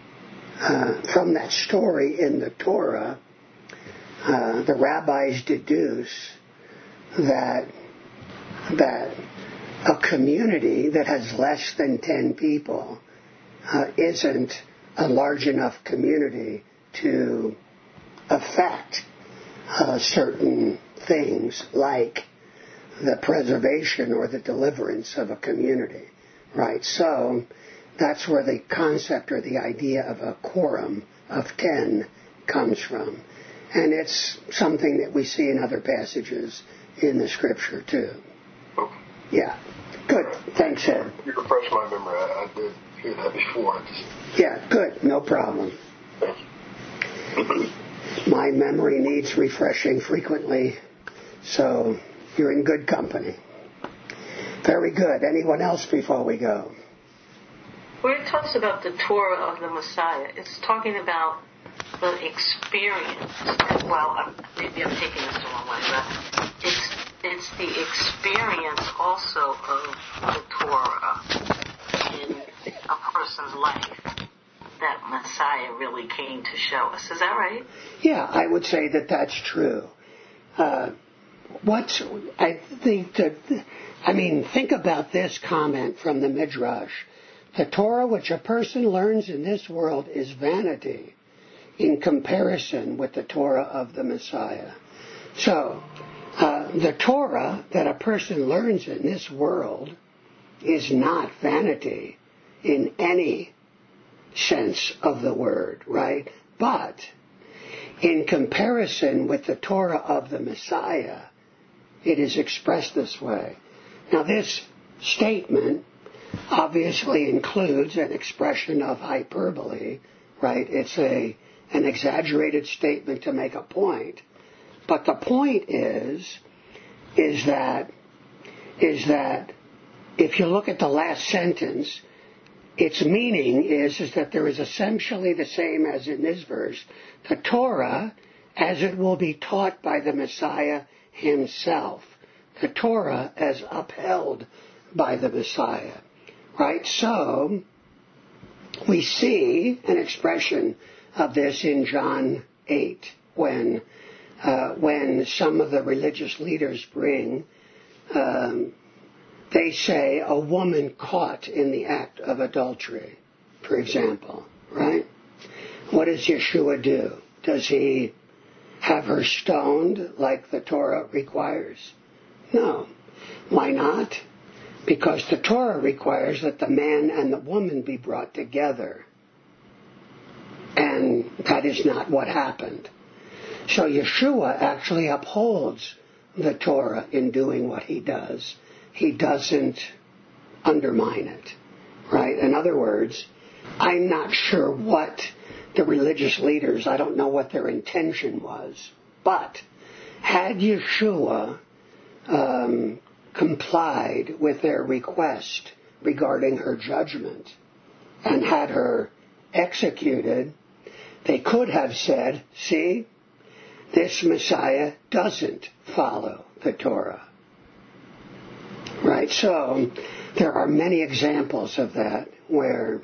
story in the Torah, the rabbis deduce that a community that has less than 10 people isn't a large enough community to affect certain things like the preservation or the deliverance of a community, right? So that's where the concept or the idea of a quorum of 10 comes from. And it's something that we see in other passages in the Scripture, too. Okay. Yeah. Good. Thanks, Ed. You refreshed my memory. I did hear that before. Yeah, good. No problem. Thank you. My memory needs refreshing frequently, so you're in good company. Very good. Anyone else before we go? Where it talks about the Torah of the Messiah, it's talking about the experience. Well, maybe I'm taking this the wrong way, but it's the experience also of the Torah in a person's life that Messiah really came to show us. Is that right? Yeah, I would say that that's true. Think about this comment from the Midrash. The Torah which a person learns in this world is vanity in comparison with the Torah of the Messiah. So, the Torah that a person learns in this world is not vanity in any sense of the word, right? But in comparison with the Torah of the Messiah, it is expressed this way. Now, this statement obviously includes an expression of hyperbole, right? It's an exaggerated statement to make a point. But the point is that if you look at the last sentence, its meaning is that there is essentially the same as in this verse. The Torah, as it will be taught by the Messiah himself. The Torah as upheld by the Messiah. Right? So, We see an expression of this in John 8 when some of the religious leaders bring, they say, a woman caught in the act of adultery, for example, right? What does Yeshua do? Does he have her stoned like the Torah requires? No. Why not? Because the Torah requires that the man and the woman be brought together. And that is not what happened. So Yeshua actually upholds the Torah in doing what he does. He doesn't undermine it, right? In other words, I'm not sure what the religious leaders, I don't know what their intention was, but had Yeshua complied with their request regarding her judgment and had her executed, they could have said, see, this Messiah doesn't follow the Torah. Right? So there are many examples of that where,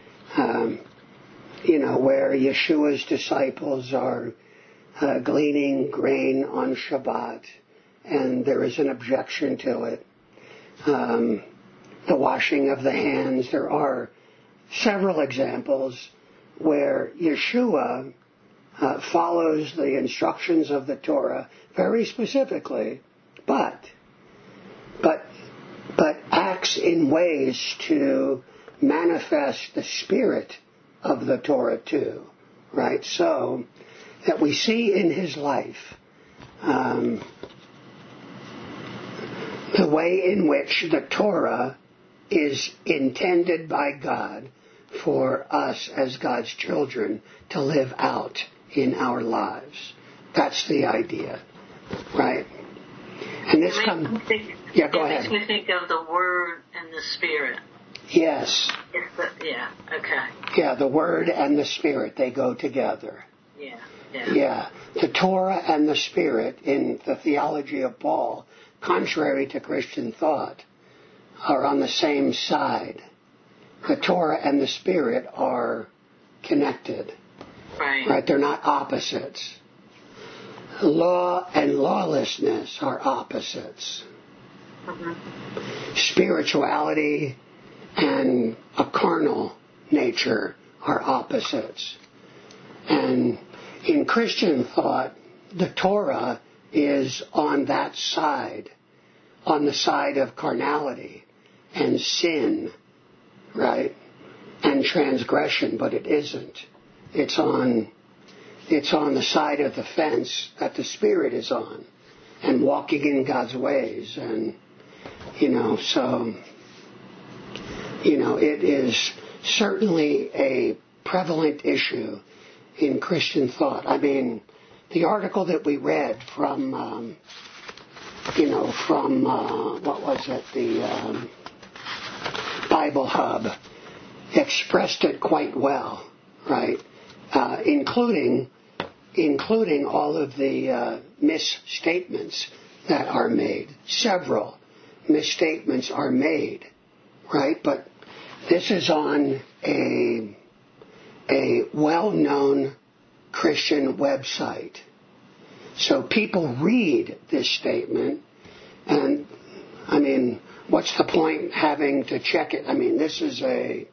where Yeshua's disciples are gleaning grain on Shabbat, and there is an objection to it. The washing of the hands. There are several examples where Yeshua follows the instructions of the Torah very specifically, but acts in ways to manifest the spirit of the Torah too, right? So that we see in his life the way in which the Torah is intended by God for us as God's children to live out in our lives. That's the idea, right? And this comes... Yeah, go ahead. It makes me think of the Word and the Spirit. Yes. Yeah, okay. Yeah, the Word and the Spirit, they go together. Yeah. The Torah and the Spirit in the theology of Paul, contrary to Christian thought, are on the same side. The Torah and the Spirit are connected. Right? They're not opposites. Law and lawlessness are opposites. Mm-hmm. Spirituality and a carnal nature are opposites. And in Christian thought, the Torah is on that side, on the side of carnality and sin, right? And transgression, but it isn't. It's on the side of the fence that the Spirit is on and walking in God's ways. And, it is certainly a prevalent issue in Christian thought. I mean, the article that we read from the Bible Hub expressed it quite well, right? Including all of the misstatements that are made. Several misstatements are made, right? But this is on a well-known Christian website. So people read this statement, and, I mean, what's the point having to check it? I mean, this is a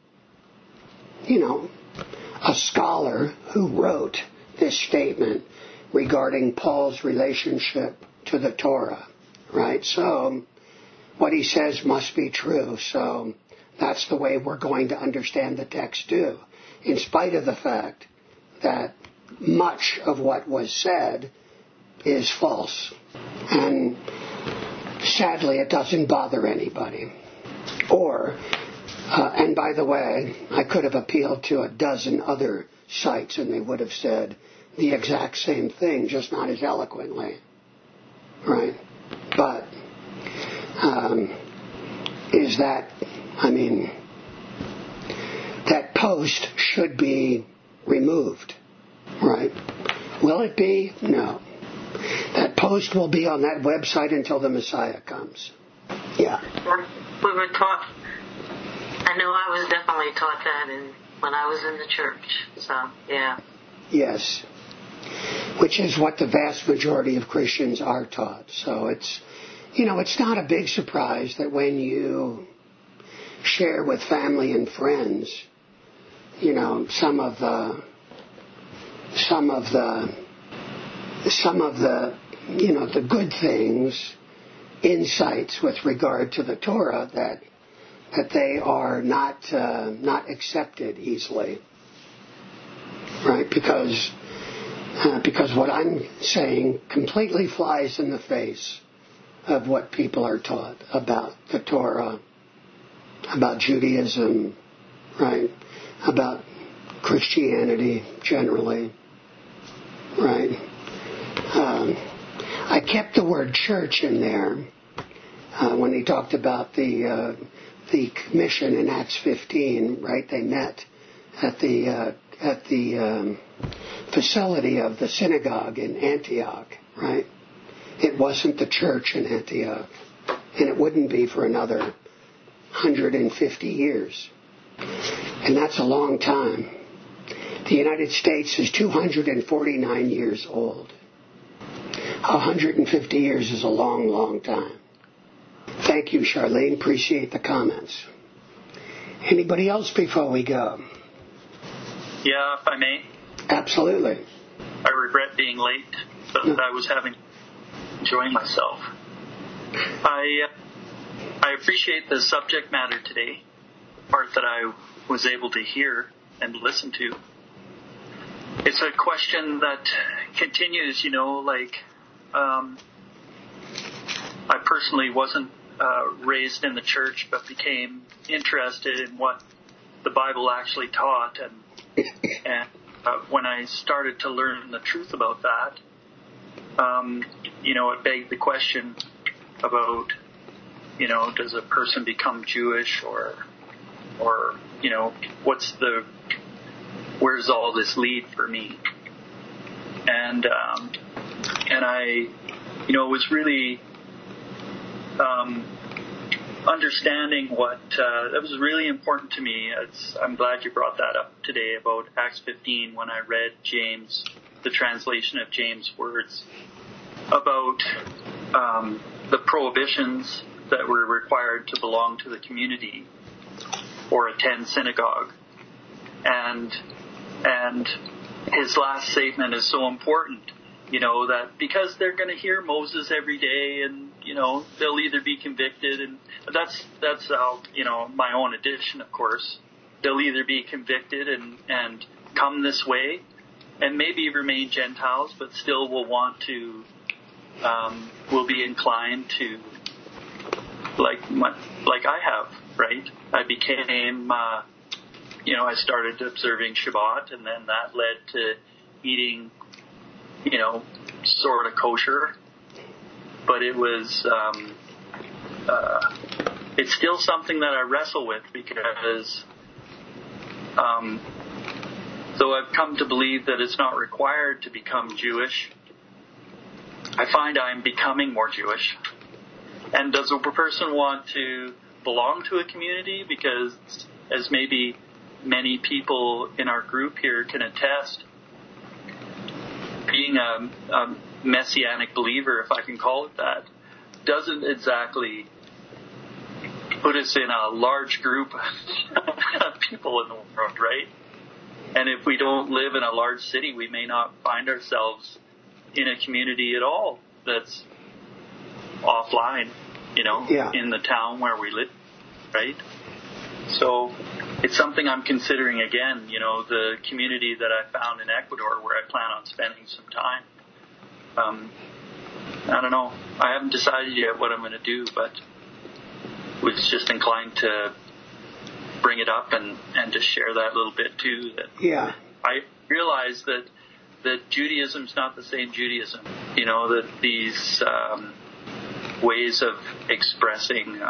scholar who wrote this statement regarding Paul's relationship to the Torah, right? So what he says must be true. So that's the way we're going to understand the text too, in spite of the fact that much of what was said is false. And sadly, it doesn't bother anybody. And by the way, I could have appealed to a dozen other sites and they would have said the exact same thing, just not as eloquently. Right? But that post should be removed. Right? Will it be? No. That post will be on that website until the Messiah comes. Yeah. We were taught I know I was definitely taught that when I was in the church. So, yeah. Yes. Which is what the vast majority of Christians are taught. So it's not a big surprise that when you share with family and friends, some of the the good things, insights with regard to the Torah, that they are not accepted easily, right? Because what I'm saying completely flies in the face of what people are taught about the Torah, about Judaism, right? About Christianity generally, right? I kept the word church in there when he talked about the commission in Acts 15, right? They met at the facility of the synagogue in Antioch, right? It wasn't the church in Antioch, and it wouldn't be for another 150 years. And that's a long time. The United States is 249 years old. 150 years is a long, long time. Thank you, Charlene. Appreciate the comments. Anybody else before we go? Yeah, if I may. Absolutely. I regret being late, but I was enjoying myself. I appreciate the subject matter today, the part that I was able to hear and listen to. It's a question that continues, I personally wasn't raised in the church, but became interested in what the Bible actually taught, and when I started to learn the truth about that, it begged the question about, does a person become Jewish or where does all this lead for me? And I, was really understanding what that was really important to me. I'm glad you brought that up today about Acts 15 when I read James, the translation of James' words about the prohibitions that were required to belong to the community or attend synagogue. And his last statement is so important, that because they're going to hear Moses every day and, they'll either be convicted, and that's how, my own addition, of course. They'll either be convicted and come this way and maybe remain Gentiles, but still will want to, will be inclined to, like I have, right? I became, I started observing Shabbat, and then that led to eating, sort of kosher. But it was, it's still something that I wrestle with because, though I've come to believe that it's not required to become Jewish, I find I'm becoming more Jewish. And does a person want to belong to a community? Because, as maybe many people in our group here can attest, being a messianic believer, if I can call it that, doesn't exactly put us in a large group of people in the world, right? And if we don't live in a large city, we may not find ourselves in a community at all that's offline, in the town where we live, right? So it's something I'm considering again, the community that I found in Ecuador where I plan on spending some time. I don't know. I haven't decided yet what I'm going to do, but was just inclined to bring it up and to share that little bit too. That I realize that Judaism's not the same Judaism. That these ways of expressing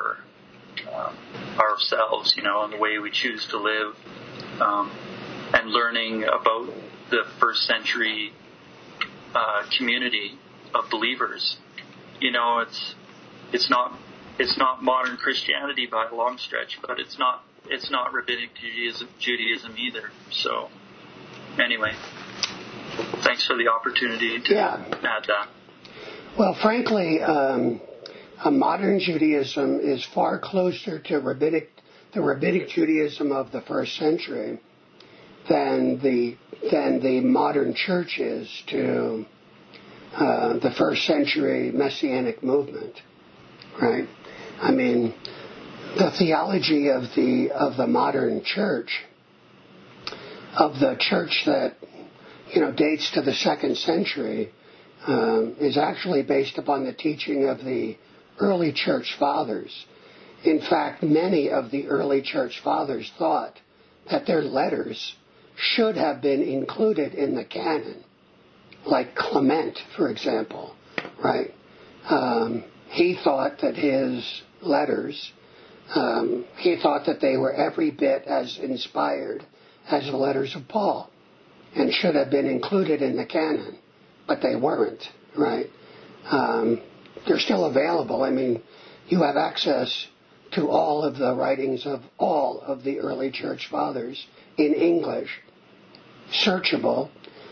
ourselves, and the way we choose to live, and learning about the first century community of believers. It's it's not modern Christianity by a long stretch, but it's not rabbinic Judaism either. So anyway, thanks for the opportunity to add that. Well, frankly, modern Judaism is far closer to the rabbinic Judaism of the first century than the modern church is to the first century Messianic movement, right? I mean, the theology of the modern church, of the church that dates to the second century, is actually based upon the teaching of the early church fathers. In fact, many of the early church fathers thought that their letters should have been included in the canon, like Clement, for example, right? He thought that his letters, he thought that they were every bit as inspired as the letters of Paul and should have been included in the canon, but they weren't, right? They're still available. I mean, you have access to all of the writings of all of the early church fathers in English, searchable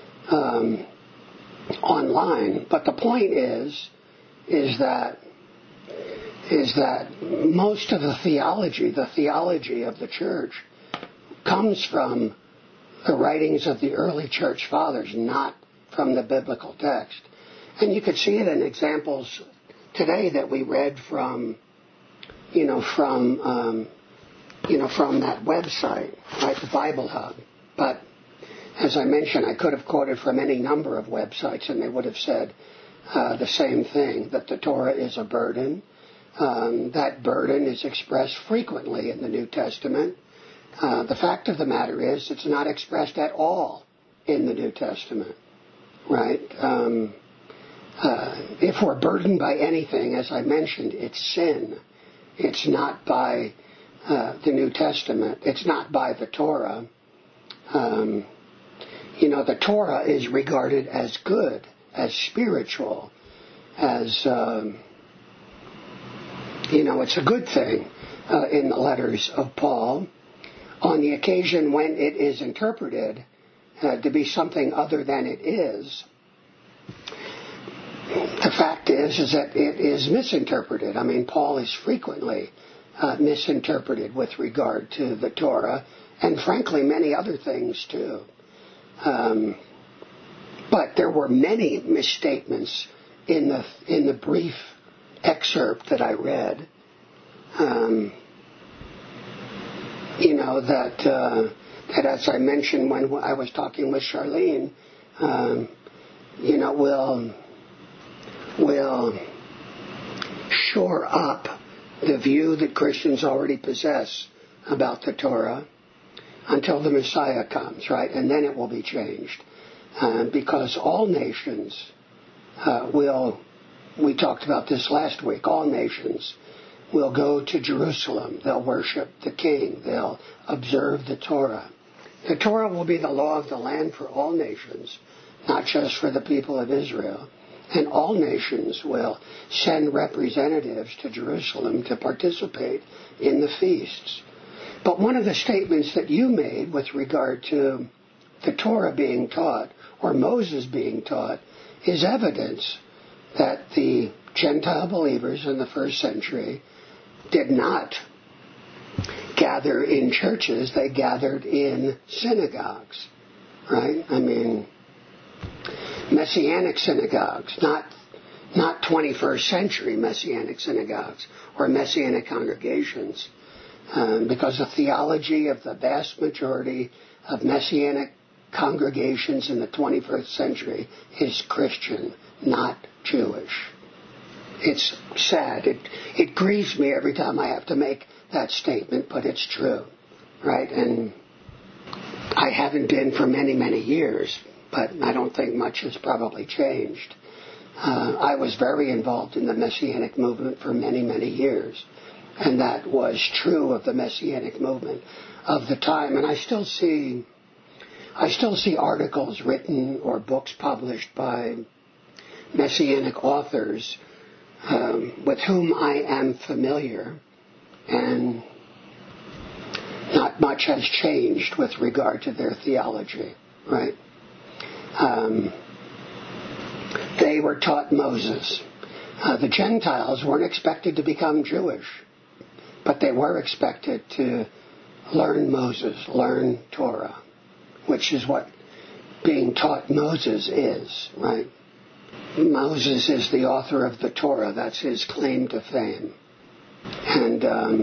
online. But the point is that most of the theology of the church comes from the writings of the early church fathers, not from the biblical text. And you could see it in examples today that we read from that website, right, the Bible Hub. But as I mentioned, I could have quoted from any number of websites, and they would have said the same thing, that the Torah is a burden. That burden is expressed frequently in the New Testament. The fact of the matter is, it's not expressed at all in the New Testament, right? If we're burdened by anything, as I mentioned, it's sin. It's not by the New Testament. It's not by the Torah. The Torah is regarded as good, as spiritual, as, it's a good thing in the letters of Paul. On the occasion when it is interpreted to be something other than it is, the fact is that it is misinterpreted. I mean, Paul is frequently misinterpreted with regard to the Torah, and frankly, many other things too. But there were many misstatements in the brief excerpt that I read. That as I mentioned when I was talking with Charlene, will shore up the view that Christians already possess about the Torah until the Messiah comes, right? And then it will be changed. Because all nations we talked about this last week, all nations will go to Jerusalem. They'll worship the King. They'll observe the Torah. The Torah will be the law of the land for all nations, not just for the people of Israel. And all nations will send representatives to Jerusalem to participate in the feasts. But one of the statements that you made with regard to the Torah being taught, or Moses being taught, is evidence that the Gentile believers in the first century did not gather in churches, they gathered in synagogues, right? I mean, Messianic synagogues, not 21st century Messianic synagogues or Messianic congregations, because the theology of the vast majority of Messianic congregations in the 21st century is Christian, not Jewish. It's sad. It grieves me every time I have to make that statement, but it's true, right? And I haven't been for many, many years, but I don't think much has probably changed. I was very involved in the Messianic movement for many, many years, and that was true of the Messianic movement of the time. And I still see articles written or books published by Messianic authors with whom I am familiar, and not much has changed with regard to their theology, right? They were taught Moses. The Gentiles weren't expected to become Jewish, but they were expected to learn Moses, learn Torah, which is what being taught Moses is, right? Moses is the author of the Torah. That's his claim to fame. And,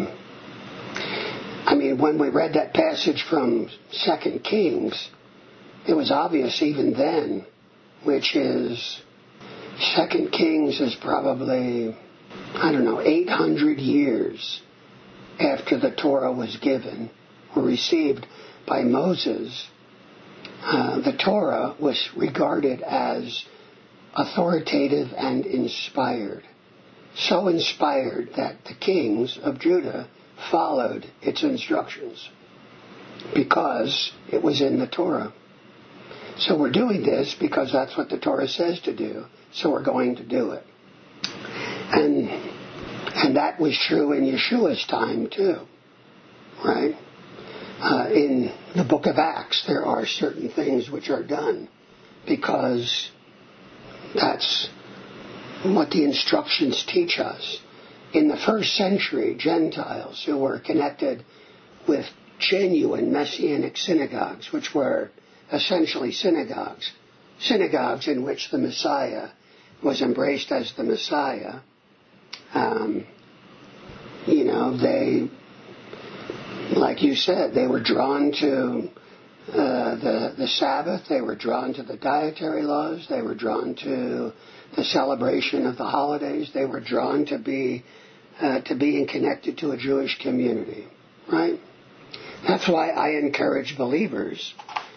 when we read that passage from 2 Kings, it was obvious even then, which is 2 Kings is probably, 800 years after the Torah was given or received by Moses. The Torah was regarded as authoritative and inspired. So inspired that the kings of Judah followed its instructions because it was in the Torah. So we're doing this because that's what the Torah says to do, so we're going to do it. And that was true in Yeshua's time too, right? In the book of Acts, there are certain things which are done because that's what the instructions teach us. In the first century, Gentiles who were connected with genuine Messianic synagogues, which were essentially synagogues in which the Messiah was embraced as the Messiah, they, like you said, they were drawn to the Sabbath, they were drawn to the dietary laws, they were drawn to the celebration of the holidays, they were drawn to being connected to a Jewish community, right? That's why I encourage believers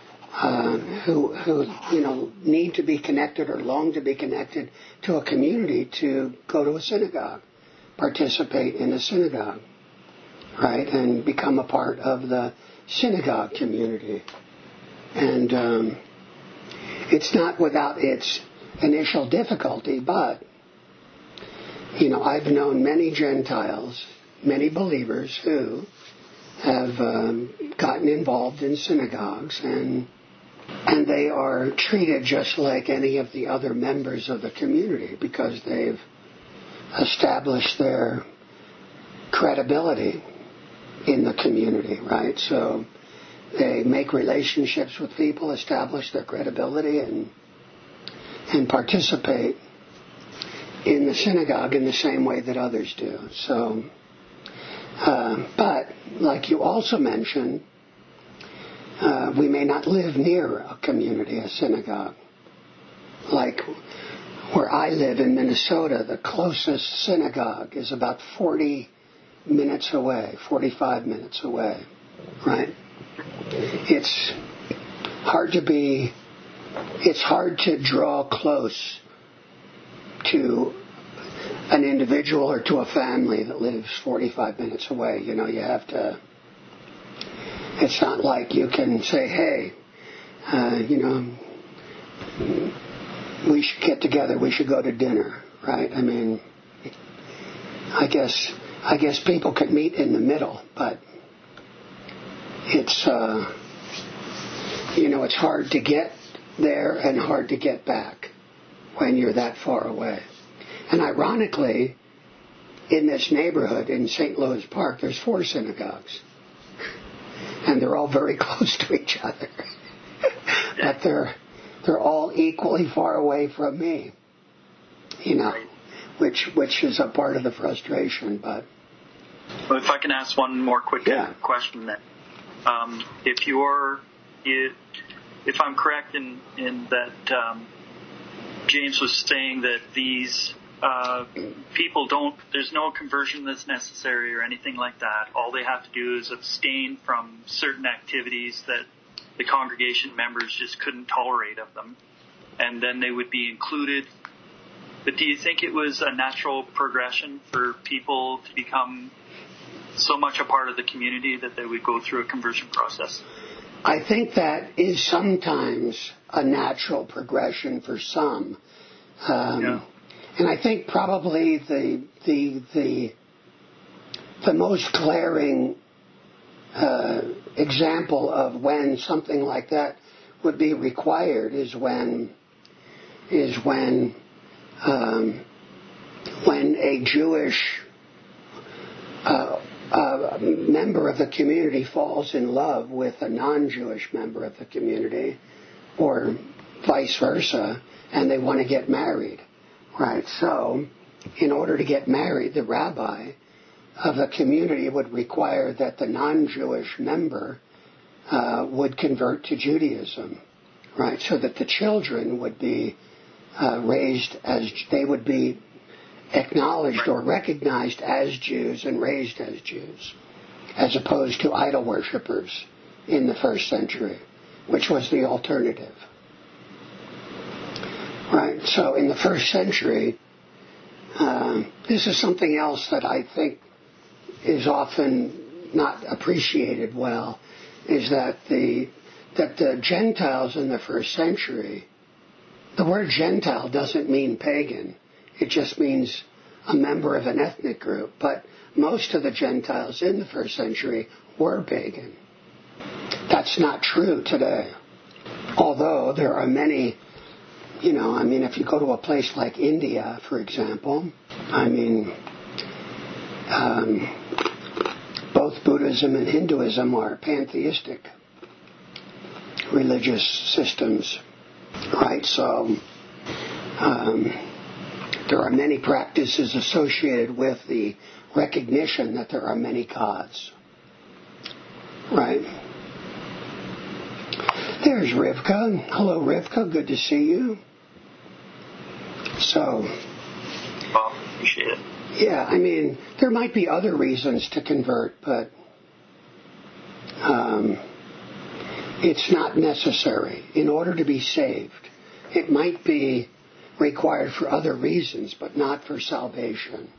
who need to be connected or long to be connected to a community to go to a synagogue, participate in a synagogue, right, and become a part of the synagogue community. And it's not without its initial difficulty, but I've known many Gentiles, many believers who have gotten involved in synagogues, and they are treated just like any of the other members of the community because they've established their credibility in the community, right? So they make relationships with people, establish their credibility, and participate in the synagogue in the same way that others do. So, but like you also mentioned, we may not live near a community, a synagogue. Like where I live in Minnesota, the closest synagogue is about 40 minutes away, 45 minutes away, right? It's hard to draw close to an individual or to a family that lives 45 minutes away. You have to, it's not like you can say, hey, we should get together, we should go to dinner, right? I guess people could meet in the middle, but it's, it's hard to get there and hard to get back when you're that far away. And ironically, in this neighborhood in St. Louis Park, there's 4 synagogues. And they're all very close to each other. But they're all equally far away from me. Which is a part of the frustration, but... Well, if I can ask one more quick question then. If I'm correct in that James was saying that these people there's no conversion that's necessary or anything like that. All they have to do is abstain from certain activities that the congregation members just couldn't tolerate of them, and then they would be included. But do you think it was a natural progression for people to become so much a part of the community that they would go through a conversion process? I think that is sometimes a natural progression for some. And I think probably the most glaring example of when something like that would be required is when a Jewish member of the community falls in love with a non-Jewish member of the community, or vice versa, and they want to get married, right? So, in order to get married, the rabbi of the community would require that the non-Jewish member would convert to Judaism, right? So that the children would be raised as, they would be acknowledged or recognized as Jews and raised as Jews, as opposed to idol worshippers in the first century, which was the alternative. Right, so in the first century, this is something else that I think is often not appreciated well, is that the Gentiles in the first century, the word Gentile doesn't mean pagan. It just means a member of an ethnic group. But most of the Gentiles in the first century were pagan. That's not true today. Although there are many, if you go to a place like India, for example, both Buddhism and Hinduism are pantheistic religious systems, right? So there are many practices associated with the recognition that there are many gods, right? There's Rivka. Hello, Rivka. Good to see you. So, appreciate it. Yeah, there might be other reasons to convert, but it's not necessary. In order to be saved, it might be required for other reasons, but not for salvation.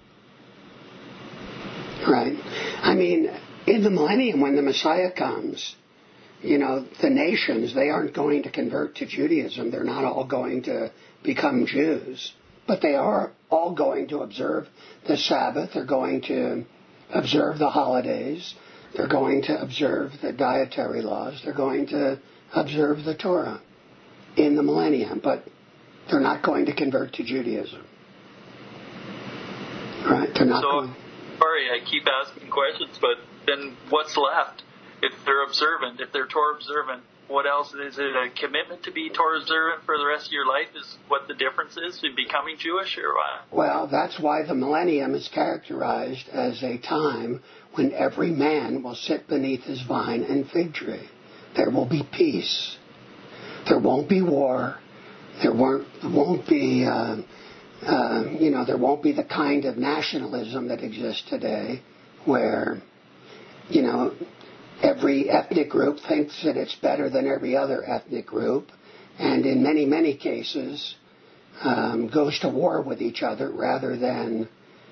Right? In the millennium, when the Messiah comes, the nations, they aren't going to convert to Judaism. They're not all going to become Jews. But they are all going to observe the Sabbath. They're going to observe the holidays. They're going to observe the dietary laws. They're going to observe the Torah in the millennium. But they're not going to convert to Judaism. Right? They're not going. Sorry, I keep asking questions, but then what's left? If they're observant, if they're Torah observant, what else? Is it a commitment to be Torah observant for the rest of your life is what the difference is in becoming Jewish, or what? Well, that's why the millennium is characterized as a time when every man will sit beneath his vine and fig tree. There will be peace. There won't be war. There won't be, there won't be the kind of nationalism that exists today where, every ethnic group thinks that it's better than every other ethnic group, and in many, many cases goes to war with each other rather than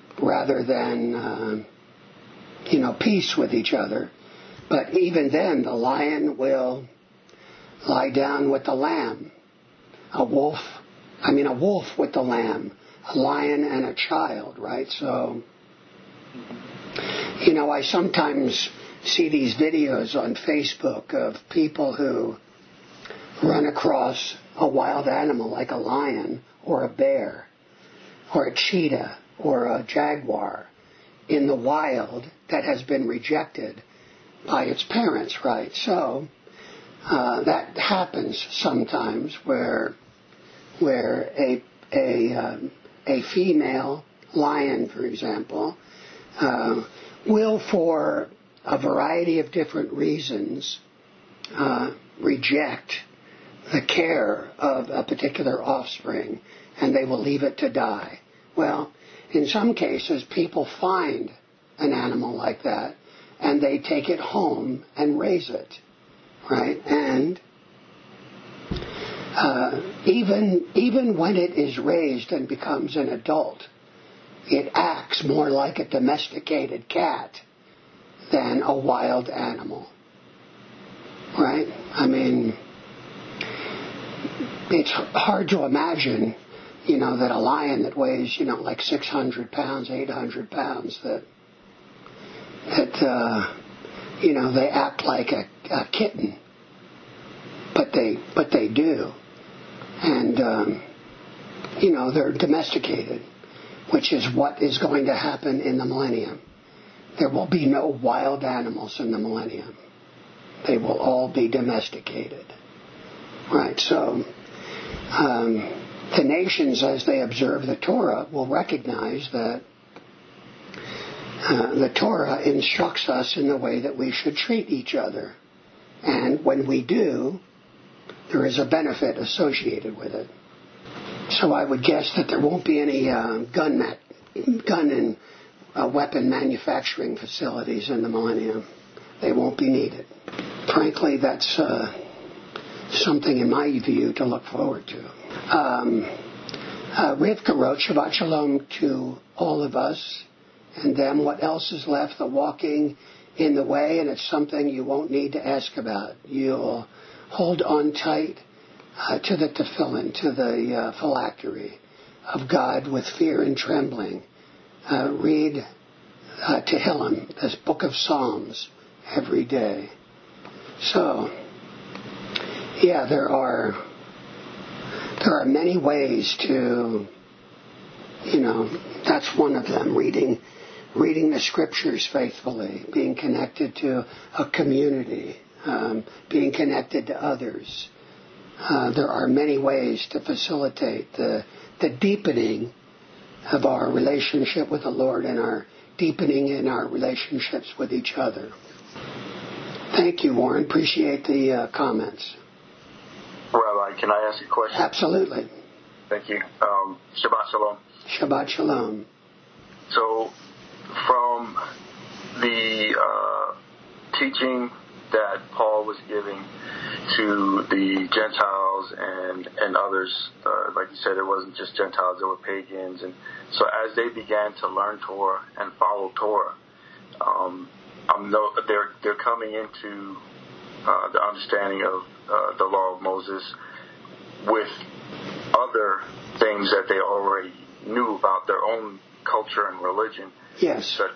peace with each other. But even then, the lion will lie down with the lamb. A wolf with the lamb. A lion and a child, right? So, I sometimes see these videos on Facebook of people who run across a wild animal like a lion or a bear or a cheetah or a jaguar in the wild that has been rejected by its parents, right? So that happens sometimes where a female lion, for example, will, for a variety of different reasons, reject the care of a particular offspring, and they will leave it to die. Well, in some cases, people find an animal like that, and they take it home and raise it, right? And even when it is raised and becomes an adult, it acts more like a domesticated cat than a wild animal, right? It's hard to imagine, that a lion that weighs, like 600 pounds, 800 pounds, that they act like a kitten, but they do, and they're domesticated, which is what is going to happen in the millennium. There will be no wild animals in the millennium. They will all be domesticated. Right, so the nations, as they observe the Torah, will recognize that the Torah instructs us in the way that we should treat each other. And when we do, there is a benefit associated with it. So I would guess that there won't be any gun and weapon manufacturing facilities in the millennium. They won't be needed. Frankly, that's something, in my view, to look forward to. Rivka wrote, Shabbat Shalom to all of us and them. What else is left? The walking in the way, and it's something you won't need to ask about. You'll hold on tight to the tefillin, to the phylactery of God with fear and trembling. Read Tehillim, this book of Psalms, every day. So, yeah, there are many ways to, that's one of them, reading the scriptures faithfully, being connected to a community, being connected to others. There are many ways to facilitate the deepening of our relationship with the Lord and our deepening in our relationships with each other. Thank you, Warren. Appreciate the comments. Rabbi, can I ask you a question? Absolutely. Thank you. Shabbat Shalom. Shabbat Shalom. So, from the teaching that Paul was giving to the Gentiles and others, like you said, it wasn't just Gentiles, there were pagans. And so as they began to learn Torah and follow Torah, they're coming into the understanding of the law of Moses with other things that they already knew about their own culture and religion. Yes. Such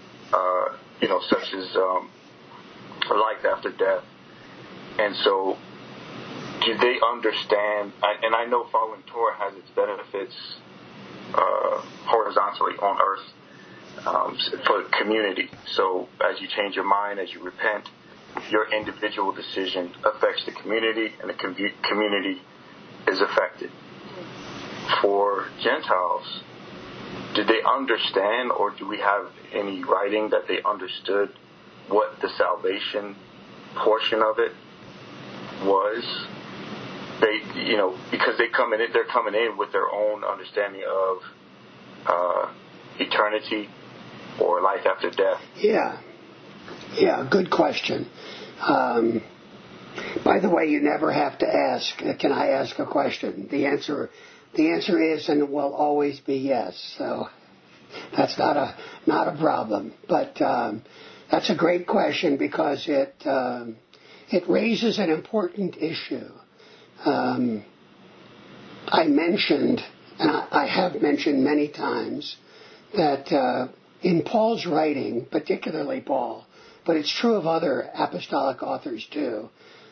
as life after death. And so, do they understand? And I know following Torah has its benefits horizontally on earth for community. So, as you change your mind, as you repent, your individual decision affects the community, and the community is affected. For Gentiles, did they understand, or do we have any writing that they understood what the salvation portion of it was? Because they're coming in with their own understanding of eternity or life after death. Yeah, good question. By the way, you never have to ask, can I ask a question? The answer is and will always be yes. So that's not a problem. But that's a great question because it raises an important issue. I mentioned, and I have mentioned many times, that in Paul's writing, particularly Paul, but it's true of other apostolic authors too,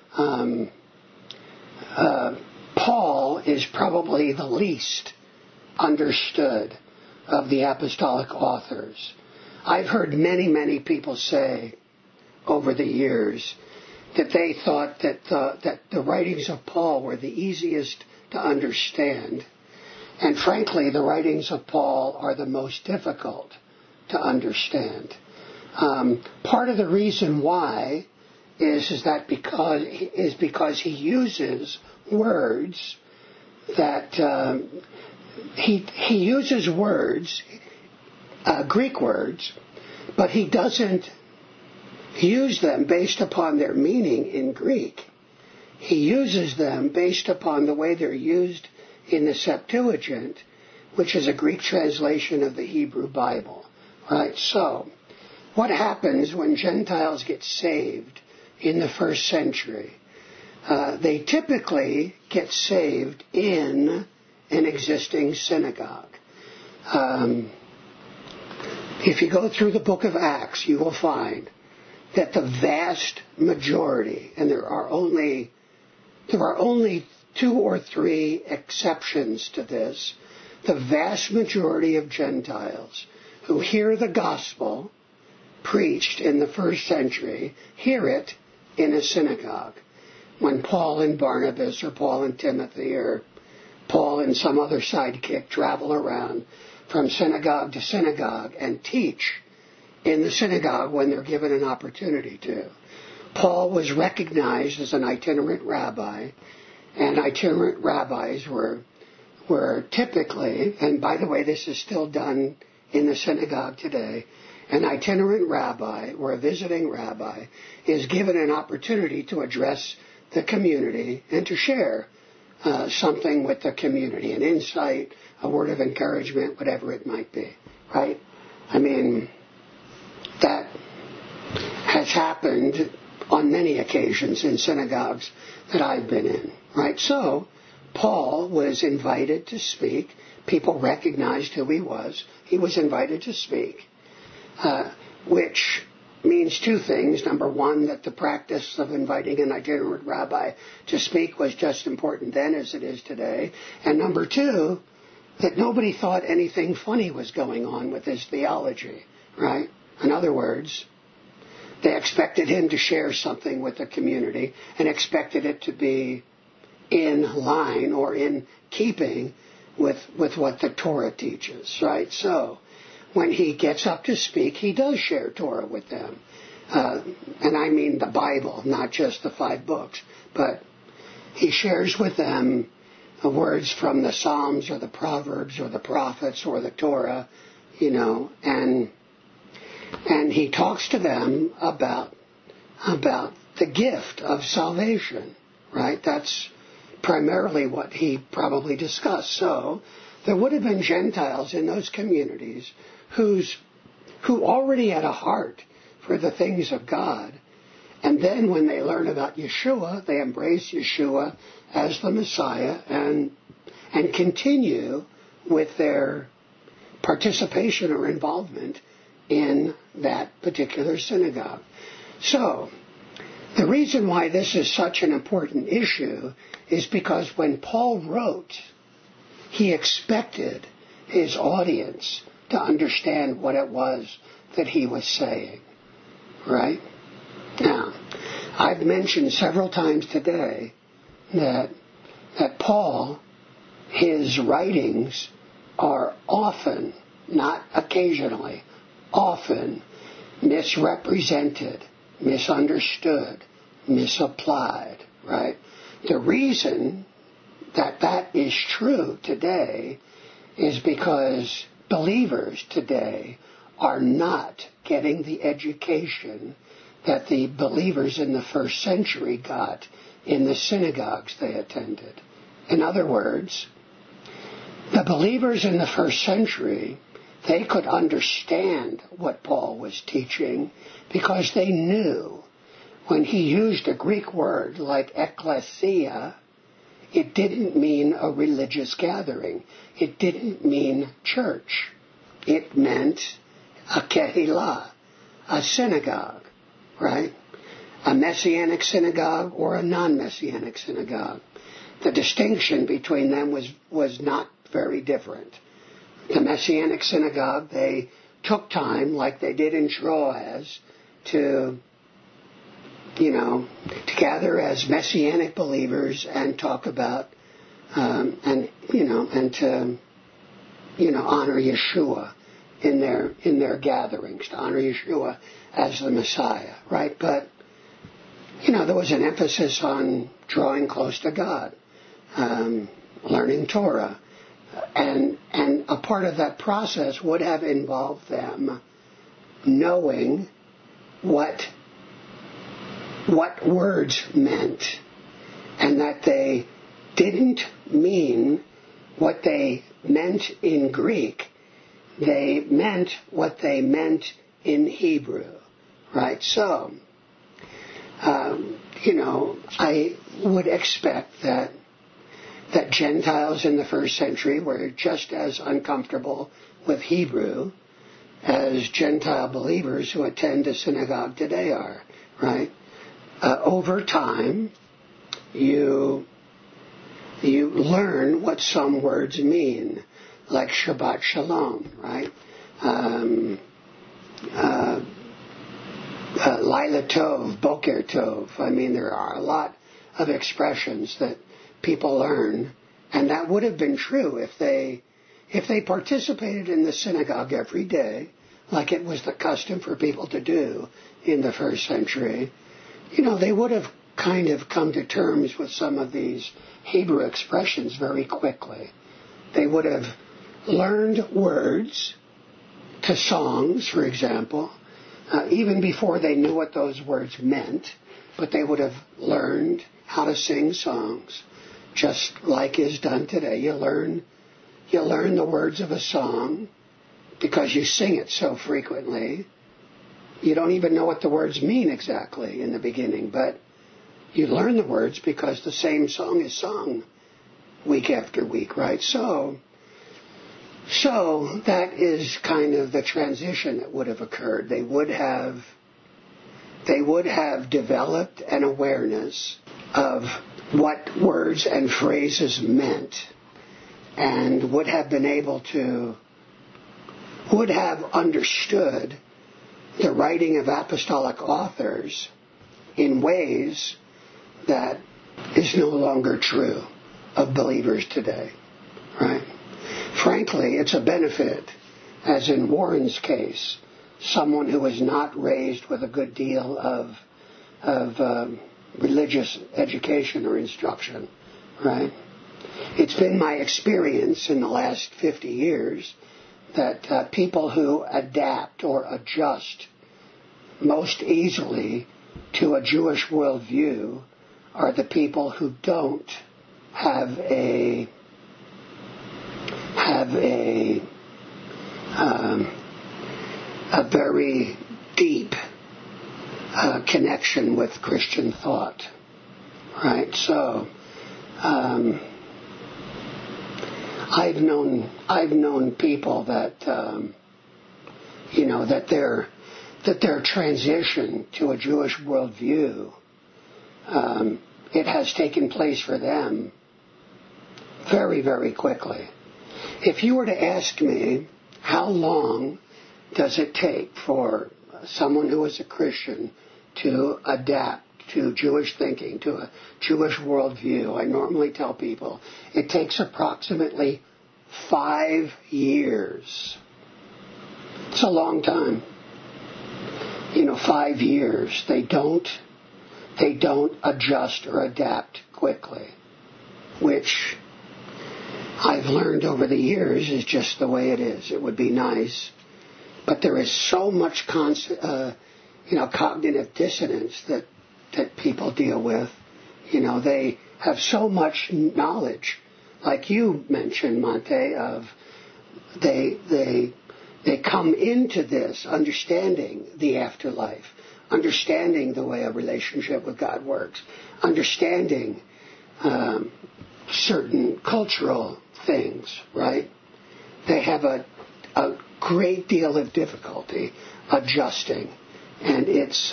Paul is probably the least understood of the apostolic authors. I've heard many, many people say over the years that they thought that the writings of Paul were the easiest to understand. And frankly, the writings of Paul are the most difficult to understand. Part of the reason why is because he uses words that he uses words, Greek words, but he doesn't use them based upon their meaning in Greek. He uses them based upon the way they're used in the Septuagint, which is a Greek translation of the Hebrew Bible. Right? So, what happens when Gentiles get saved in the first century? They typically get saved in an existing synagogue. If you go through the book of Acts, you will find that the vast majority, and there are only 2 or 3 exceptions to this, the vast majority of Gentiles who hear the gospel preached in the first century hear it in a synagogue. When Paul and Barnabas, or Paul and Timothy, or Paul and some other sidekick travel around from synagogue to synagogue and teach in the synagogue when they're given an opportunity to. Paul was recognized as an itinerant rabbi, and itinerant rabbis were typically, and by the way, this is still done in the synagogue today, an itinerant rabbi or a visiting rabbi is given an opportunity to address the community and to share something with the community, an insight, a word of encouragement, whatever it might be, right? I mean, that has happened on many occasions in synagogues that I've been in, right? So Paul was invited to speak. People recognized who he was. He was invited to speak, which means 2 things. Number one, that the practice of inviting an itinerant rabbi to speak was just important then as it is today. And number 2, that nobody thought anything funny was going on with his theology, right? In other words, they expected him to share something with the community and expected it to be in line or in keeping with what the Torah teaches, right? So when he gets up to speak, he does share Torah with them. And I mean the Bible, not just the 5 books, but he shares with them words from the Psalms or the Proverbs or the prophets or the Torah, and he talks to them about the gift of salvation, right? That's primarily what he probably discussed. So there would have been Gentiles in those communities who already had a heart for the things of God, and then when they learn about Yeshua, they embrace Yeshua as the Messiah and continue with their participation or involvement in that particular synagogue. So the reason why this is such an important issue is because when Paul wrote, he expected his audience to understand what it was that he was saying, right? Now, I've mentioned several times today that Paul, his writings are often, not occasionally, often misrepresented, misunderstood, misapplied, right? The reason that is true today is because believers today are not getting the education that the believers in the first century got in the synagogues they attended. In other words, the believers in the first century, they could understand what Paul was teaching because they knew when he used a Greek word like ekklesia, it didn't mean a religious gathering. It didn't mean church. It meant a kehilah, a synagogue, right? A messianic synagogue or a non-messianic synagogue. The distinction between them was not very different. The messianic synagogue, they took time, like they did in Troas, to gather as messianic believers and talk about and to honor Yeshua in their gatherings, to honor Yeshua as the Messiah, right? But there was an emphasis on drawing close to God, learning Torah, and a part of that process would have involved them knowing what words meant, and that they didn't mean what they meant in Greek. They meant what they meant in Hebrew, right? So, I would expect that that Gentiles in the first century were just as uncomfortable with Hebrew as Gentile believers who attend a synagogue today are, right? Over time, you learn what some words mean, like Shabbat Shalom, right? Laila Tov, Boker Tov. I mean, there are a lot of expressions that people learn, and that would have been true if they participated in the synagogue every day, like it was the custom for people to do in the first century. You know, they would have kind of come to terms with some of these Hebrew expressions very quickly. They would have learned words to songs, for example, even before they knew what those words meant, but they would have learned how to sing songs, just like is done today. You learn the words of a song because you sing it so frequently. You don't even know what the words mean exactly in the beginning, but you learn the words because the same song is sung week after week, right? So that is kind of the transition that would have occurred. They would have developed an awareness of what words and phrases meant, and would have understood the writing of apostolic authors in ways that is no longer true of believers today, right? Frankly, it's a benefit, as in Warren's case, someone who was not raised with a good deal of religious education or instruction, right? It's been my experience in the last 50 years that people who adapt or adjust most easily to a Jewish worldview are the people who don't have a very deep connection with Christian thought, right? So I've known people that that their transition to a Jewish worldview it has taken place for them very, very quickly. If you were to ask me how long does it take for someone who is a Christian to adapt to Jewish thinking, to a Jewish worldview, I normally tell people it takes approximately 5 years. It's a long time. 5 years. They don't adjust or adapt quickly, which I've learned over the years is just the way it is. It would be nice, but there is so much cognitive dissonance that people deal with. They have so much knowledge, like you mentioned, Monte, of they come into this understanding the afterlife, understanding the way a relationship with God works, understanding certain cultural things, right? They have a great deal of difficulty adjusting, and it's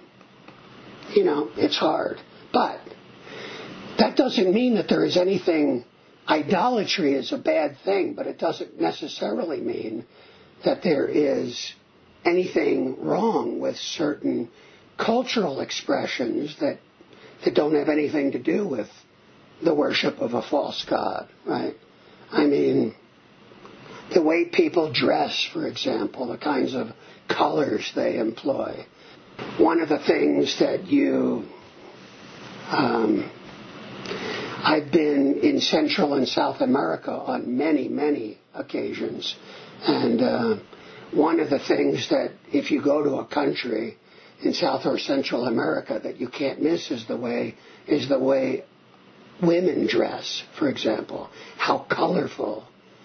hard. But that doesn't mean that there is anything. Idolatry is a bad thing, but it doesn't necessarily mean that there is anything wrong with certain cultural expressions that don't have anything to do with the worship of a false god, right? I mean, the way people dress, for example, the kinds of colors they employ. One of the things that I've been in Central and South America on many, many occasions, and one of the things that if you go to a country in South or Central America that you can't miss is the way women dress, for example. How colorful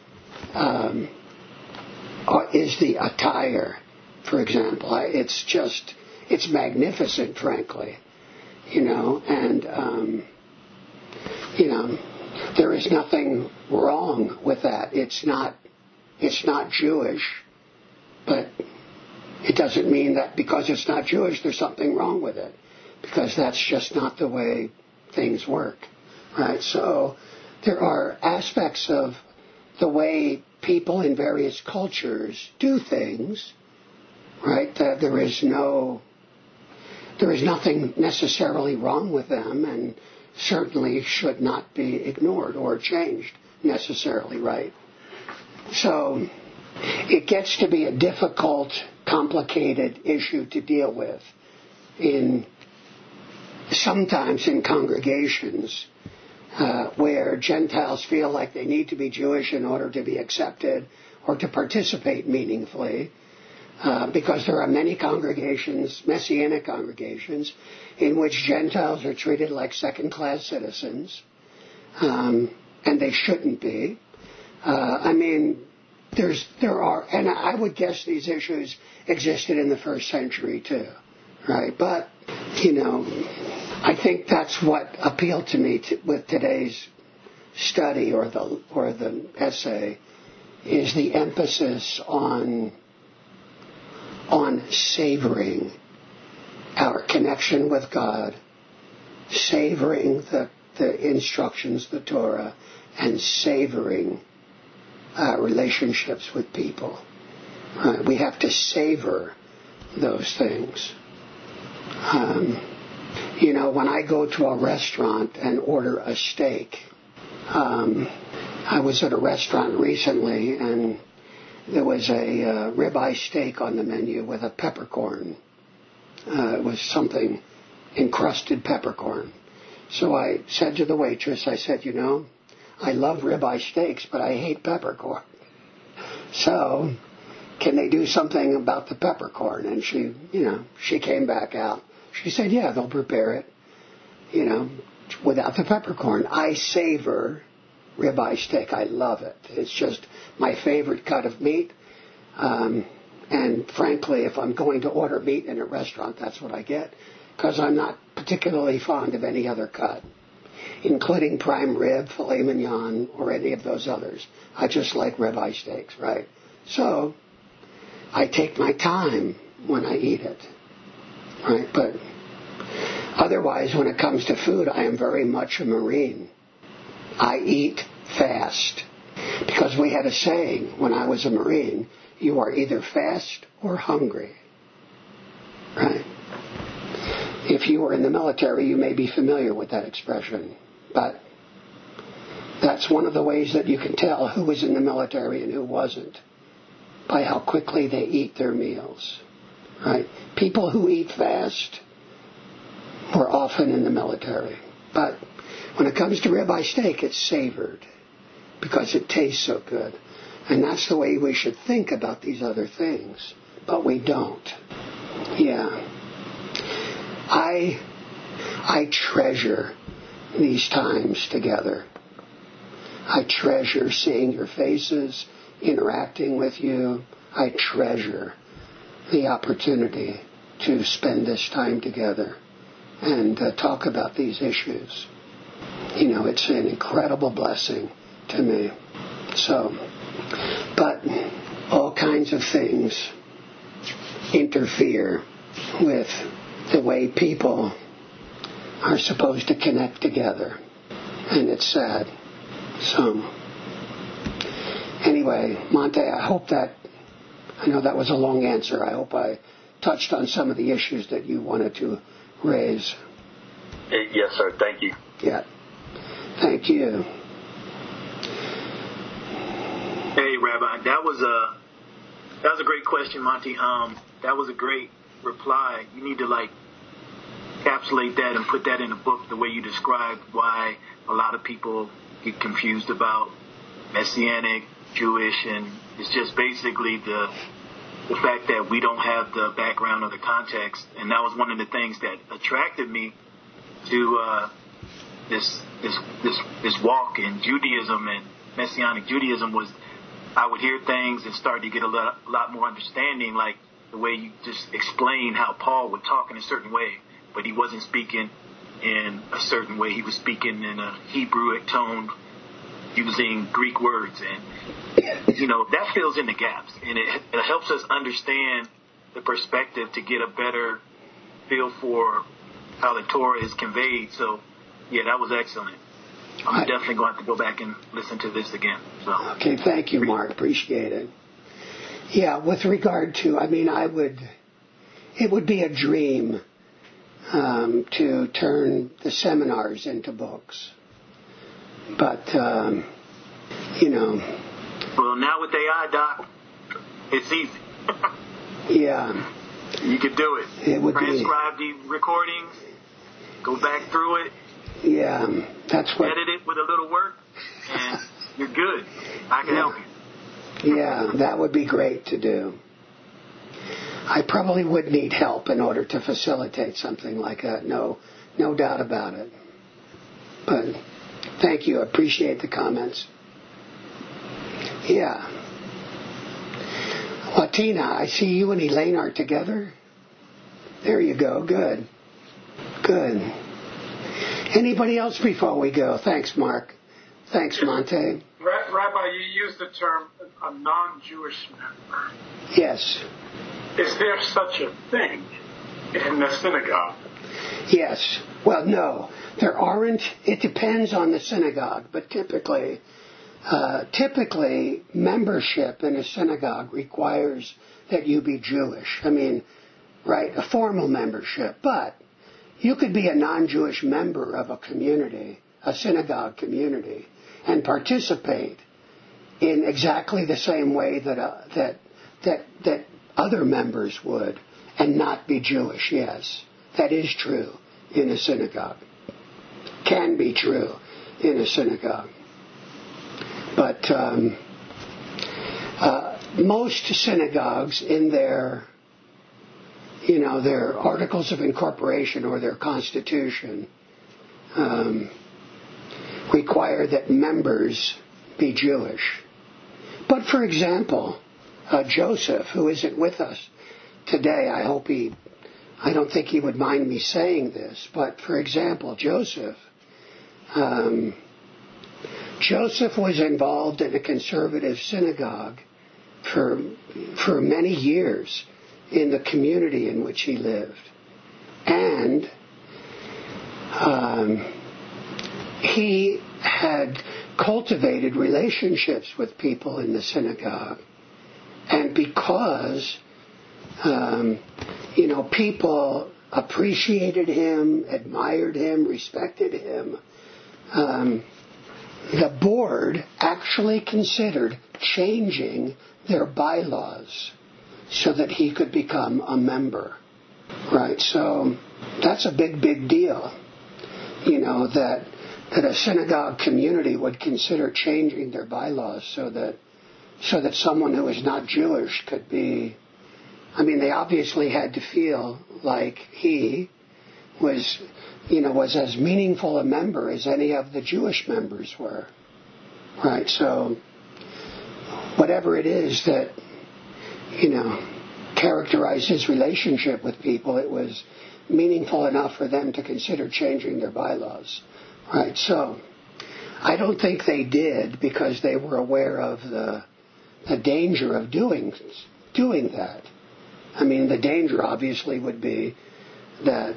is the attire, for example. It's magnificent, frankly, and there is nothing wrong with that. It's not Jewish, but it doesn't mean that because it's not Jewish, there's something wrong with it, because that's just not the way things work, right? So there are aspects of the way people in various cultures do things, right? That there is nothing necessarily wrong with them, and certainly should not be ignored or changed necessarily, right? So it gets to be a difficult, complicated issue to deal with sometimes in congregations where Gentiles feel like they need to be Jewish in order to be accepted or to participate meaningfully, because there are many congregations, Messianic congregations, in which Gentiles are treated like second-class citizens, and they shouldn't be. There are, and I would guess these issues existed in the first century too, right? But, I think that's what appealed to me with today's study or the essay, is the emphasis on savoring our connection with God, savoring the instructions, the Torah, and savoring relationships with people. We have to savor those things. When I go to a restaurant and order a steak, I was at a restaurant recently and there was a ribeye steak on the menu with a peppercorn. It was something encrusted peppercorn. So I said to the waitress, I said, I love ribeye steaks, but I hate peppercorn. So can they do something about the peppercorn? And she came back out. She said, yeah, they'll prepare it, without the peppercorn. I savor ribeye steak. I love it. It's just my favorite cut of meat. And frankly, if I'm going to order meat in a restaurant, that's what I get, because I'm not particularly fond of any other cut, including prime rib, filet mignon, or any of those others. I just like ribeye steaks, right? So I take my time when I eat it, right? But otherwise, when it comes to food, I am very much a Marine. I eat fast, because we had a saying when I was a Marine: you are either fast or hungry, right? If you were in the military, you may be familiar with that expression, but that's one of the ways that you can tell who was in the military and who wasn't, by how quickly they eat their meals, right? People who eat fast were often in the military, but when it comes to ribeye steak, it's savored because it tastes so good. And that's the way we should think about these other things, but we don't. Yeah. I treasure these times together. I treasure seeing your faces, interacting with you. I treasure the opportunity to spend this time together and talk about these issues. It's an incredible blessing to me. So, but all kinds of things interfere with the way people are supposed to connect together. And it's sad. So, anyway, Monte, I know that was a long answer. I hope I touched on some of the issues that you wanted to raise. Yes, sir. Thank you. Yeah. Thank you. Hey, Rabbi, that was a great question, Monty. That was a great reply. You need to encapsulate that and put that in a book the way you described why a lot of people get confused about Messianic, Jewish, and it's just basically the fact that we don't have the background or the context. And that was one of the things that attracted me to this walk in Judaism and Messianic Judaism was I would hear things and start to get a lot more understanding, like the way you just explained how Paul would talk in a certain way, but he wasn't speaking in a certain way. He was speaking in a Hebrewic tone, using Greek words, and that fills in the gaps, and it helps us understand the perspective to get a better feel for how the Torah is conveyed. So, yeah, that was excellent. I'm definitely going to have to go back and listen to this again. So. Okay, thank you, Mark. Appreciate it. Yeah, with regard to, it would be a dream to turn the seminars into books. But, Well, now with AI, Doc, it's easy. Yeah. You could do it. It would transcribe the recordings, go back through it. Yeah, that's what. Edit it with a little work, and you're good. I can help you. Yeah, that would be great to do. I probably would need help in order to facilitate something like that. No doubt about it. But thank you. I appreciate the comments. Yeah. Latina, I see you and Elaine are together. There you go. Good. Anybody else before we go? Thanks, Mark. Thanks, Monte. Rabbi, you used the term a non-Jewish member. Yes. Is there such a thing in the synagogue? Yes. Well, no. There aren't. It depends on the synagogue, but typically membership in a synagogue requires that you be Jewish. Right, a formal membership. But you could be a non-Jewish member of a community, a synagogue community, and participate in exactly the same way that other members would, and not be Jewish. Yes, that is true in a synagogue. Can be true in a synagogue. But most synagogues in their articles of incorporation or their constitution require that members be Jewish. But for example, Joseph, who isn't with us today, I don't think he would mind me saying this, but for example, Joseph was involved in a conservative synagogue for many years in the community in which he lived. And he had cultivated relationships with people in the synagogue. And because, people appreciated him, admired him, respected him, the board actually considered changing their bylaws so that he could become a member. Right? So that's a big deal. That a synagogue community would consider changing their bylaws so that someone who is not Jewish could be. They obviously had to feel like he was as meaningful a member as any of the Jewish members were. Right? So whatever it is that, characterized his relationship with people, it was meaningful enough for them to consider changing their bylaws. Right? So I don't think they did because they were aware of the danger of doing that. The danger obviously would be that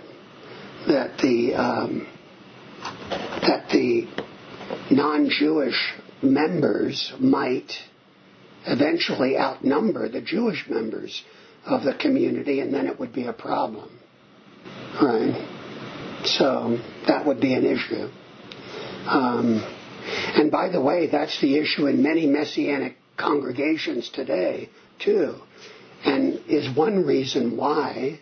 the non-Jewish members might eventually outnumber the Jewish members of the community, and then it would be a problem. Right? So that would be an issue. And by the way, that's the issue in many Messianic congregations today, too, and is one reason why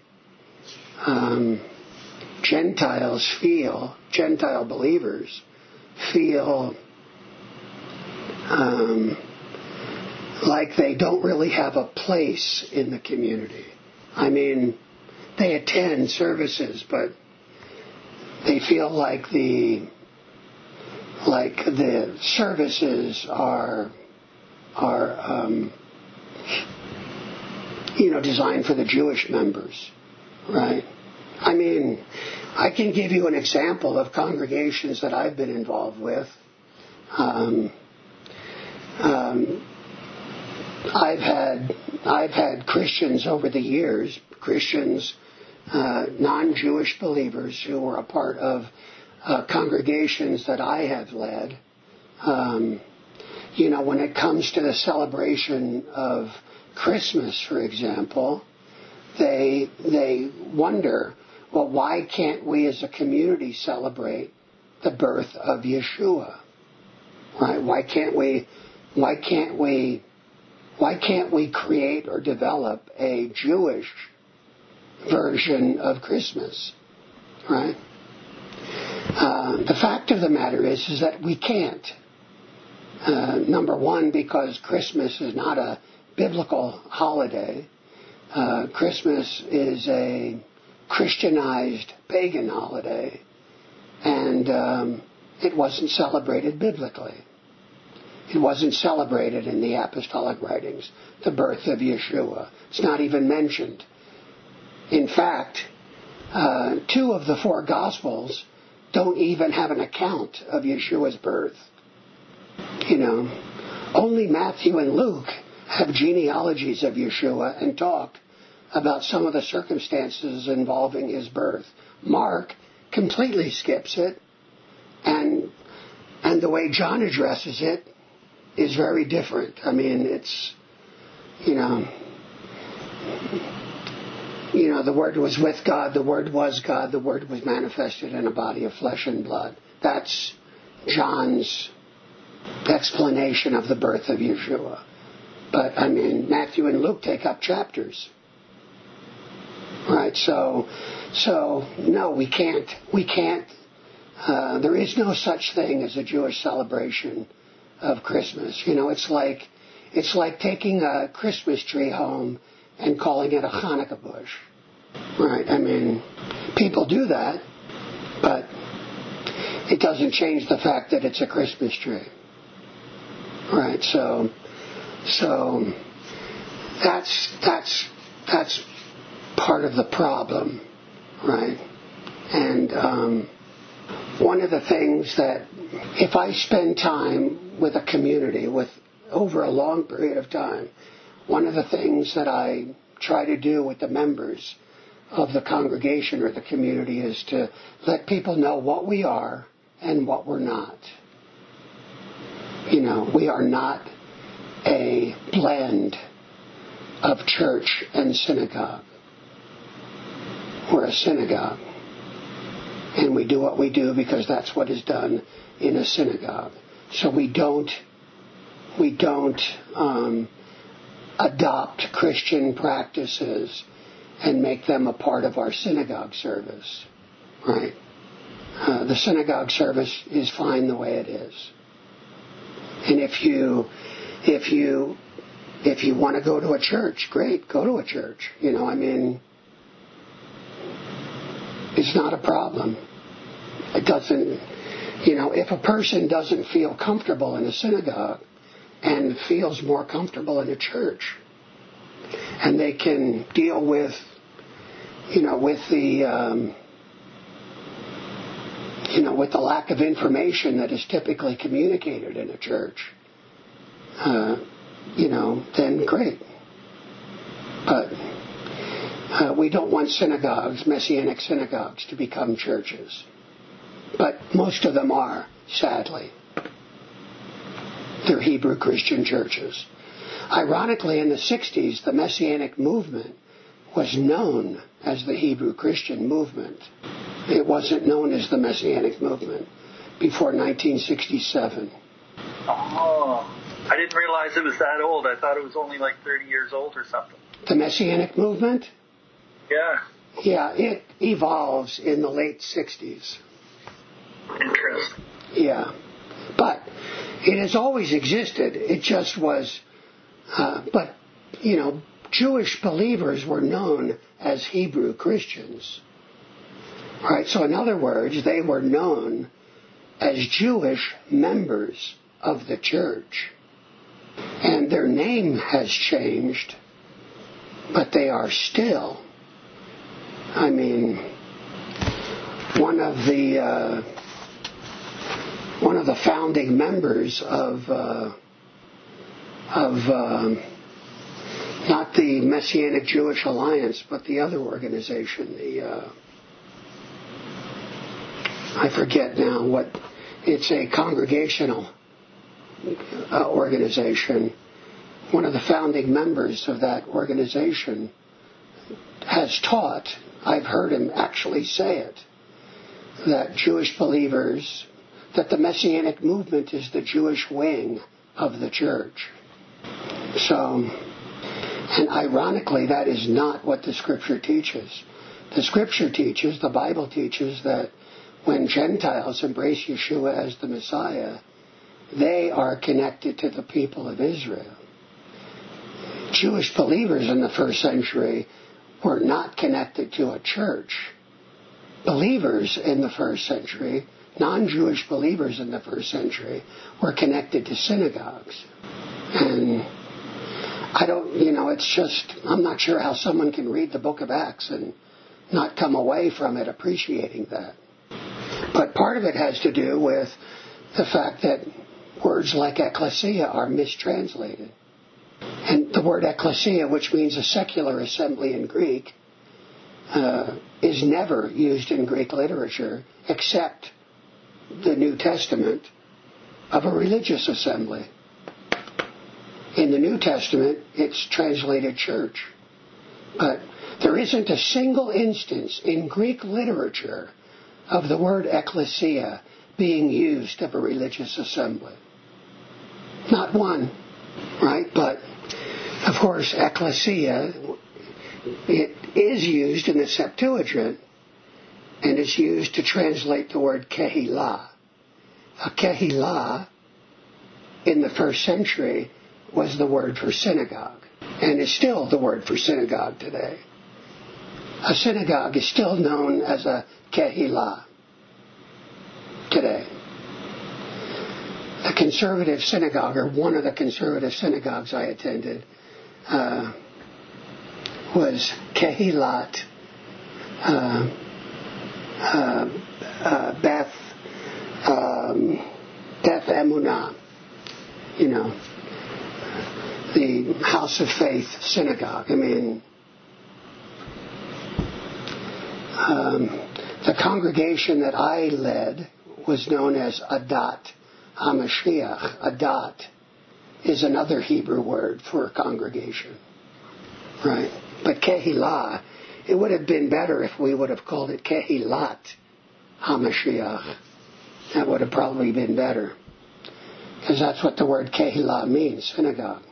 Gentile believers feel like they don't really have a place in the community. They attend services, but they feel like the services are designed for the Jewish members, right? I can give you an example of congregations that I've been involved with. I've had Christians over the years, Christians, non-Jewish believers who were a part of congregations that I have led. When it comes to the celebration of Christmas, for example, they wonder, well, why can't we as a community celebrate the birth of Yeshua? Right? Why can't we create or develop a Jewish version of Christmas? Right? The fact of the matter is that we can't. Number one, because Christmas is not a biblical holiday. Christmas is a Christianized pagan holiday, and it wasn't celebrated biblically. It wasn't celebrated in the apostolic writings, the birth of Yeshua. It's not even mentioned. In fact, 2 of the 4 Gospels don't even have an account of Yeshua's birth. Only Matthew and Luke have genealogies of Yeshua and talk about some of the circumstances involving his birth. Mark completely skips it, and the way John addresses it is very different. I mean, it's, the Word was with God, the Word was God, the Word was manifested in a body of flesh and blood. That's John's explanation of the birth of Yeshua. But, Matthew and Luke take up chapters. Right, so no, we can't, there is no such thing as a Jewish celebration of Christmas. It's like taking a Christmas tree home and calling it a Hanukkah bush. Right, people do that, but it doesn't change the fact that it's a Christmas tree. Right, so that's part of the problem, right? And one of the things that, if I spend time with a community over a long period of time, one of the things that I try to do with the members of the congregation or the community is to let people know what we are and what we're not. We are not a blend of church and synagogue. We're a synagogue. And we do what we do because that's what is done in a synagogue. So we don't adopt Christian practices and make them a part of our synagogue service. Right? The synagogue service is fine the way it is. And if you want to go to a church, great, go to a church. It's not a problem. It doesn't, if a person doesn't feel comfortable in a synagogue and feels more comfortable in a church, and they can deal with the lack of information that is typically communicated in a church, then great. But we don't want synagogues, Messianic synagogues, to become churches. But most of them are, sadly. They're Hebrew Christian churches. Ironically, in the 60s, the Messianic movement was known as the Hebrew Christian movement. It wasn't known as the Messianic movement before 1967. Oh, I didn't realize it was that old. I thought it was only like 30 years old or something. The Messianic movement? Yeah. Yeah, it evolves in the late 60s. Interesting. Yeah. But it has always existed. It just was, Jewish believers were known as Hebrew Christians. Right? So in other words, they were known as Jewish members of the church. And their name has changed, but they are still, the founding members of not the Messianic Jewish Alliance, but the other organization, I forget now what, it's a congregational organization. One of the founding members of that organization has taught, I've heard him actually say it, that Jewish believers, that the Messianic movement is the Jewish wing of the church. So, and ironically, that is not what the Scripture teaches. The Scripture teaches, the Bible teaches, that when Gentiles embrace Yeshua as the Messiah, they are connected to the people of Israel. Jewish believers in the first century were not connected to a church. Believers in the first century, non-Jewish believers in the first century, were connected to synagogues. And I'm not sure how someone can read the book of Acts and not come away from it appreciating that. But part of it has to do with the fact that words like ecclesia are mistranslated. And the word ecclesia, which means a secular assembly in Greek, is never used in Greek literature except the New Testament of a religious assembly. In the New Testament, it's translated church. But there isn't a single instance in Greek literature of the word ecclesia being used of a religious assembly. Not one, right? But, of course, ecclesia, it is used in the Septuagint, and it's used to translate the word kehilah. A kehilah, in the first century, was the word for synagogue, and is still the word for synagogue today. A synagogue is still known as a kehilah today. The conservative synagogue, or one of the conservative synagogues I attended, was Kehilat Beth Emunah, the House of Faith synagogue. I mean, the congregation that I led was known as Adat HaMashiach. Adat is another Hebrew word for a congregation, right? But Kehilah, it would have been better if we would have called it Kehilat HaMashiach. That would have probably been better, because that's what the word Kehilah means, synagogue.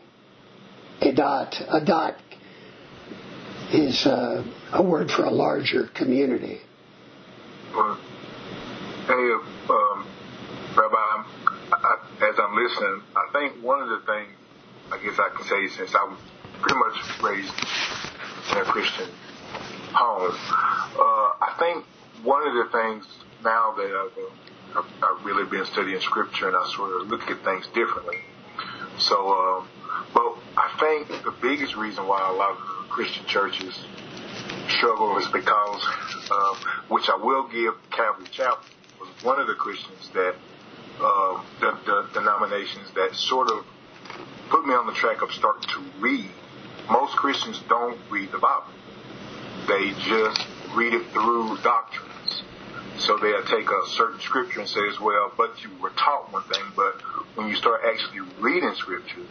Adat is a word for a larger community. Well, hey, Rabbi, as I'm listening, I think one of the things, I guess I can say, since I was pretty much raised in a Christian home, I think one of the things now that I've really been studying Scripture, and I sort of look at things differently. So, but I think the biggest reason why a lot of Christian churches struggle is because, which I will give Calvary Chapel, was one of the Christians that, the denominations that sort of put me on the track of starting to read. Most Christians don't read the Bible. They just read it through doctrines. So they'll take a certain scripture and say, well, but you were taught one thing, but when you start actually reading scripture,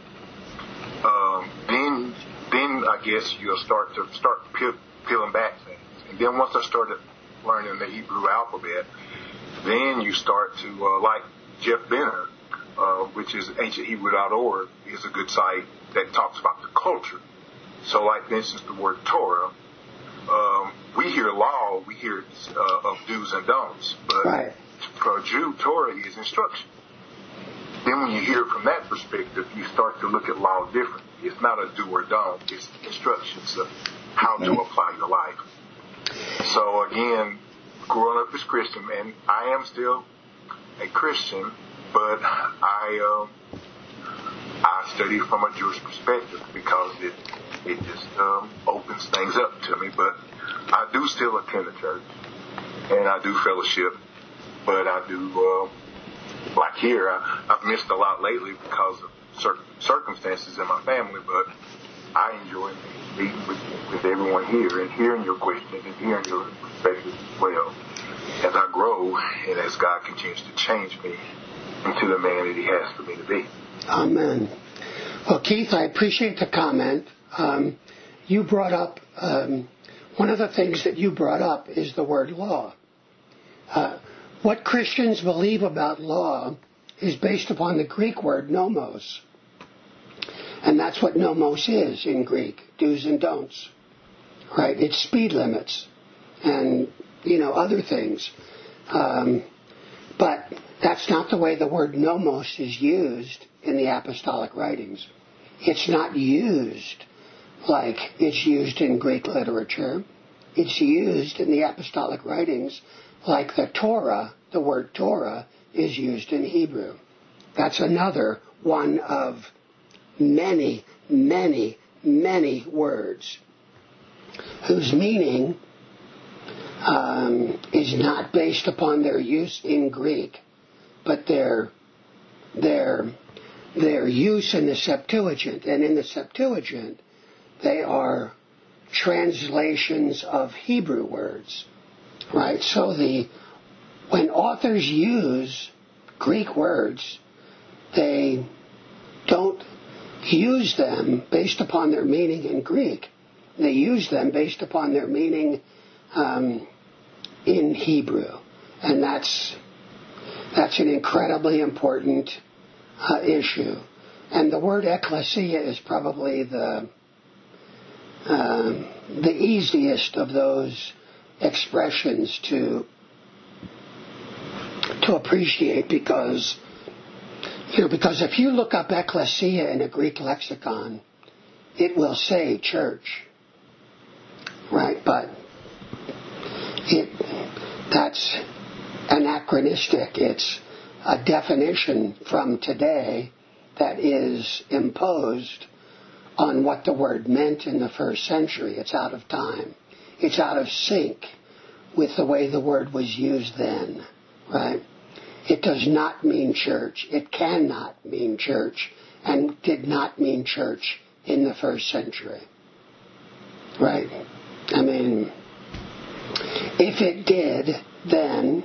then I guess you'll start peeling back things. And then once I started learning the Hebrew alphabet, then you start to, like Jeff Benner, which is ancienthebrew.org, is a good site that talks about the culture. So like, for instance, the word Torah, we hear law, we hear of do's and don'ts, but right. For a Jew, Torah is instruction. Then when you hear it from that perspective, you start to look at law differently. It's not a do or don't, it's instructions of how to apply your life. So again, growing up as Christian, man, I am still a Christian, but I study from a Jewish perspective because it just opens things up to me. But I do still attend the church. and I do fellowship, but I do, like here, I've missed a lot lately because of certain circumstances in my family, but I enjoy meeting with everyone here and hearing your questions and hearing your perspectives as well as I grow and as God continues to change me into the man that He has for me to be. Amen. Well, Keith, I appreciate the comment. You brought up, one of the things that you brought up is the word law. What Christians believe about law is based upon the Greek word nomos. And that's what nomos is in Greek, do's and don'ts. Right? It's speed limits and, other things. But that's not the way the word nomos is used in the apostolic writings. It's not used like it's used in Greek literature. It's used in the apostolic writings like the Torah, the word Torah, is used in Hebrew. That's another one of many, many, many words whose meaning is not based upon their use in Greek, but their use in the Septuagint. And in the Septuagint, they are translations of Hebrew words, right? So when authors use Greek words, they don't use them based upon their meaning in Greek. They use them based upon their meaning in Hebrew. And that's an incredibly important issue. And the word ecclesia is probably the easiest of those expressions to appreciate because if you look up ecclesia in a Greek lexicon, it will say church, right? But that's anachronistic. It's a definition from today that is imposed on what the word meant in the first century. It's out of time. It's out of sync with the way the word was used then, right? It does not mean church. It cannot mean church and did not mean church in the first century, right? I mean, if it did, then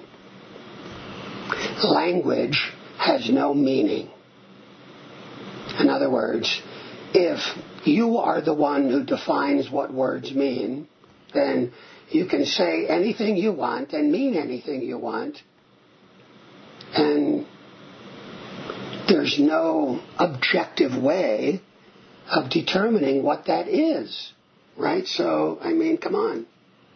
language has no meaning. In other words, if you are the one who defines what words mean, then you can say anything you want and mean anything you want, and there's no objective way of determining what that is, right? So, I mean, come on.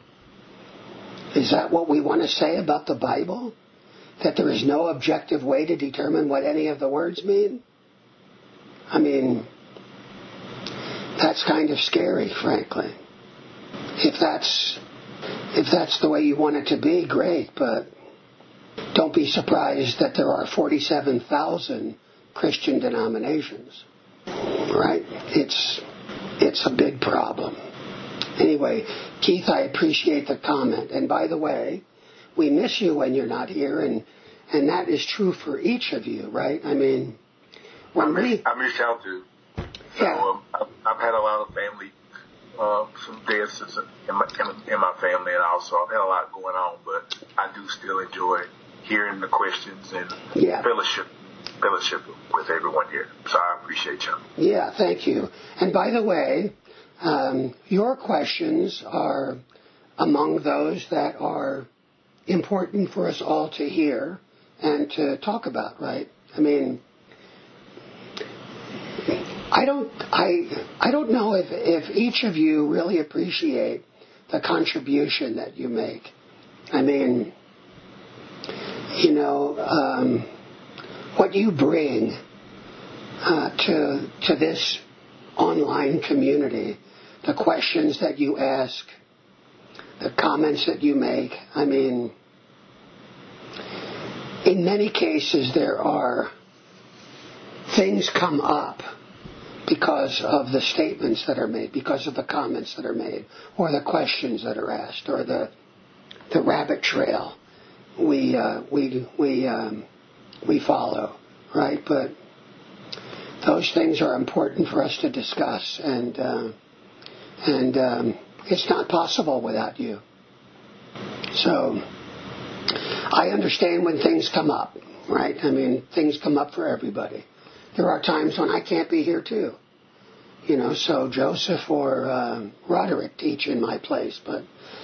Is that what we want to say about the Bible? That there is no objective way to determine what any of the words mean? I mean, that's kind of scary, frankly. If that's the way you want it to be, great, but don't be surprised that there are 47,000 Christian denominations, right? It's a big problem. Anyway, Keith, I appreciate the comment. And by the way, we miss you when you're not here, and that is true for each of you, right? I mean, I miss y'all too. So yeah. I've had a lot of family, some deaths in my family, and also I've had a lot going on, but I do still enjoy hearing the questions and fellowship with everyone here. So I appreciate y'all. Yeah, thank you. And by the way, your questions are among those that are important for us all to hear and to talk about, right? I mean, I don't know if each of you really appreciate the contribution that you make. I mean, what you bring to this online community, the questions that you ask, the comments that you make. I mean, in many cases there are things come up because of the statements that are made, because of the comments that are made, or the questions that are asked, or the the rabbit trail we follow, right? But those things are important for us to discuss, and it's not possible without you. So I understand when things come up, right? I mean, things come up for everybody. There are times when I can't be here too. So Joseph or Roderick teach in my place, but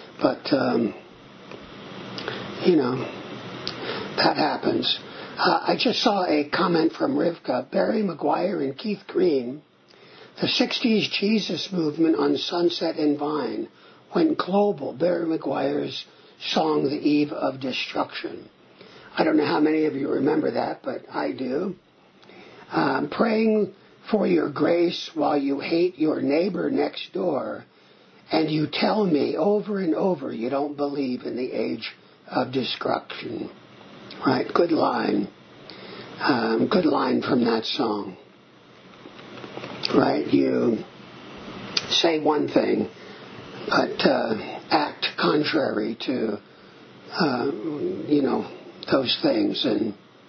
that happens. I just saw a comment from Rivka. Barry Maguire and Keith Green, the 60s Jesus movement on Sunset and Vine went global. Barry Maguire's song, The Eve of Destruction. I don't know how many of you remember that, but I do. Praying for your grace while you hate your neighbor next door, and you tell me over and over you don't believe in the age of destruction. Right, good line. Good line from that song. Right, you say one thing, but act contrary to, those things. And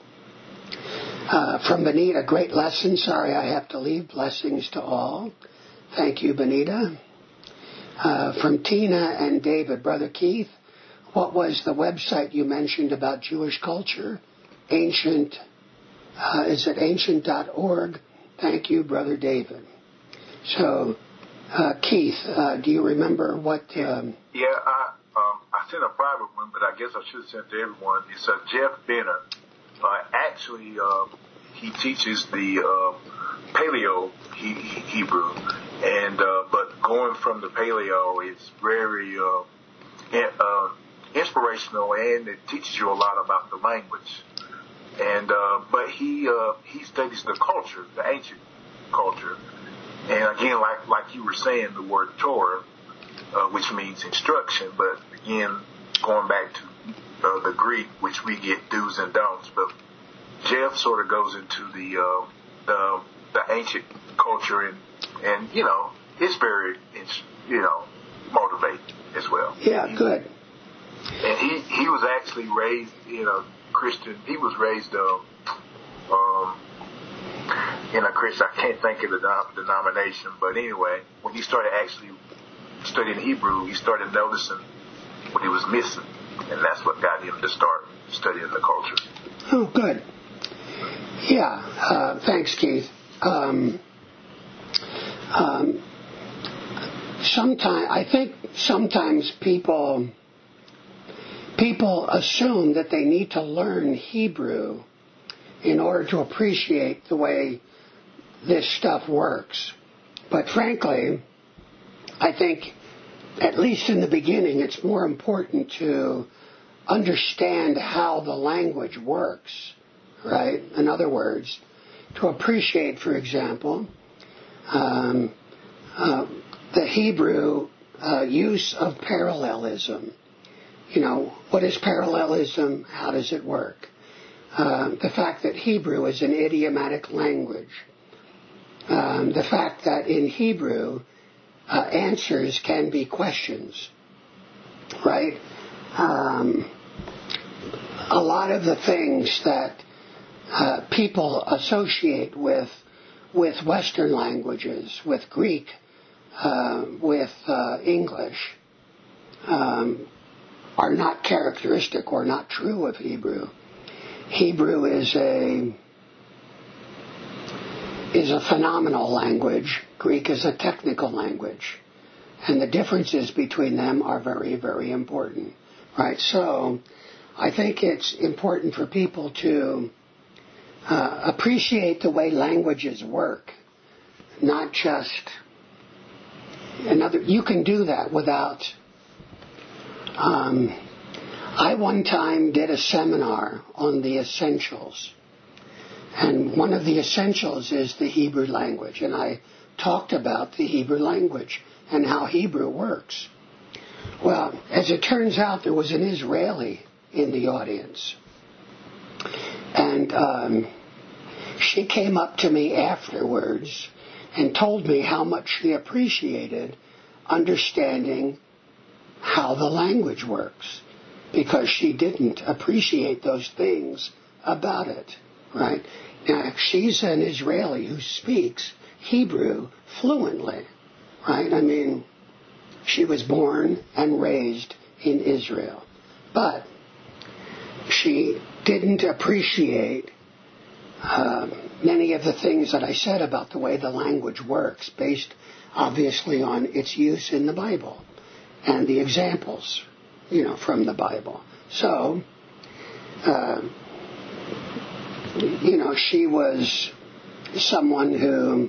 from Benita, great lesson. Sorry I have to leave. Blessings to all. Thank you, Benita. From Tina and David, Brother Keith, what was the website you mentioned about Jewish culture? Ancient, is it ancient.org? Thank you, Brother David. So, Keith, do you remember what... I sent a private one, but I guess I should have sent to everyone. It's Jeff Benner. Actually, he teaches the Paleo Hebrew, and but going from the Paleo is very inspirational, and it teaches you a lot about the language. And but he studies the culture, the ancient culture, and again, like you were saying, the word Torah, which means instruction, but again, going back to the Greek, which we get do's and don'ts. But Jeff sort of goes into the ancient culture, and it's very motivating as well. Yeah, good. And he was actually raised Christian. He was raised in a Christian. I can't think of the denomination, but anyway, when he started actually studying Hebrew, he started noticing what he was missing, and that's what got him to start studying the culture. Oh, good. Yeah, thanks, Keith. I think sometimes people assume that they need to learn Hebrew in order to appreciate the way this stuff works. But frankly, I think, at least in the beginning, it's more important to understand how the language works, right? In other words, to appreciate, for example, the Hebrew use of parallelism. What is parallelism? How does it work? The fact that Hebrew is an idiomatic language. The fact that in Hebrew, answers can be questions, right? A lot of the things that people associate with Western languages, with Greek, with English, are not characteristic or not true of Hebrew. Hebrew is a phenomenal language. Greek is a technical language. And the differences between them are very, very important. Right? So I think it's important for people to appreciate the way languages work. Not just you can do that without... I one time did a seminar on the essentials. And one of the essentials is the Hebrew language. And I talked about the Hebrew language and how Hebrew works. Well, as it turns out, there was an Israeli in the audience. And she came up to me afterwards and told me how much she appreciated understanding how the language works. because she didn't appreciate those things about it, right? Now, she's an Israeli who speaks Hebrew fluently, right? I mean, she was born and raised in Israel, but she didn't appreciate many of the things that I said about the way the language works, based obviously on its use in the Bible and the examples, from the Bible. So, she was someone who,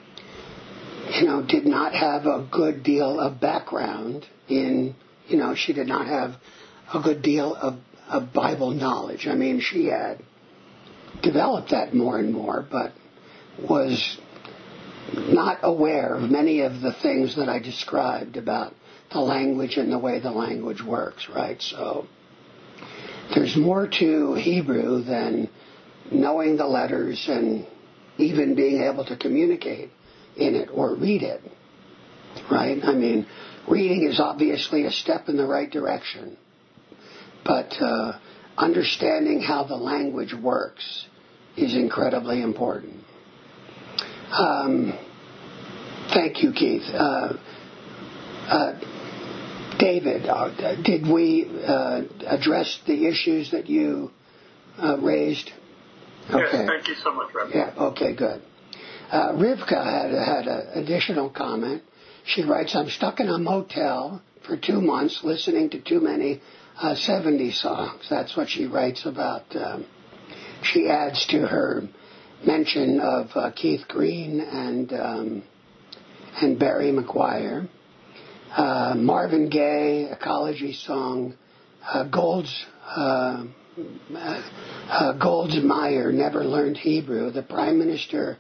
did not have a good deal of background in, she did not have a good deal of Bible knowledge. I mean, she had developed that more and more, but was not aware of many of the things that I described about the language and the way the language works, right? So there's more to Hebrew than knowing the letters and even being able to communicate in it or read it, right? I mean, reading is obviously a step in the right direction, but understanding how the language works is incredibly important. Thank you, Keith. David, did we address the issues that you raised? Okay. Yes, thank you so much, Rabbi. Yeah, okay, good. Rivka had an additional comment. She writes, I'm stuck in a motel for 2 months listening to too many 70s songs. That's what she writes about. She adds to her mention of Keith Green and Barry McGuire. Marvin Gaye, Ecology Song, Goldsmeyer never learned Hebrew. The Prime Minister,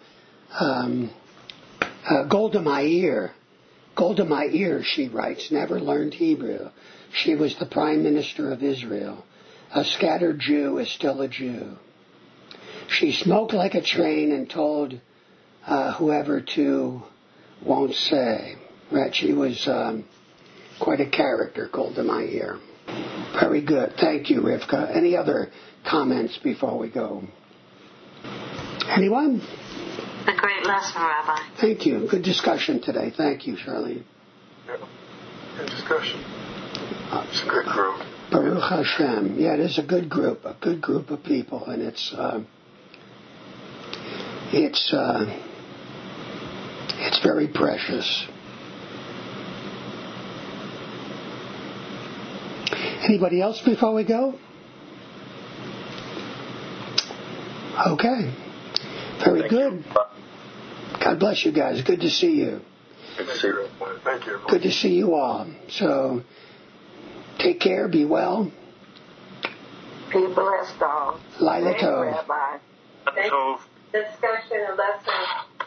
Golda Meir, she writes, never learned Hebrew. She was the Prime Minister of Israel. A scattered Jew is still a Jew. She smoked like a train and told whoever to won't say. Right? She was quite a character, Golda Meir. Very good. Thank you, Rivka. Any other comments before we go? Anyone? A great lesson, Rabbi. Thank you. Good discussion today. Thank you, Charlene. Yeah. Good discussion. It's a good group. Baruch Hashem. Yeah, it is a good group of people, and it's very precious. Anybody else before we go? Okay. Very good. God bless you guys. Good to see you. Good to see you. Thank you. Good to see you all. So, take care. Be well. Be blessed, all. Laila Tov. Rabbi. Tov. Discussion and lesson.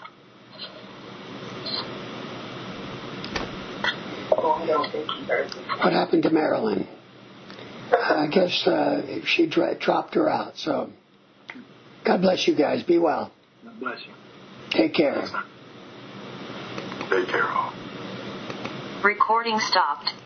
What happened to Marilyn? I guess she dropped her out. So, God bless you guys. Be well. God bless you. Take care. Take care all. Recording stopped.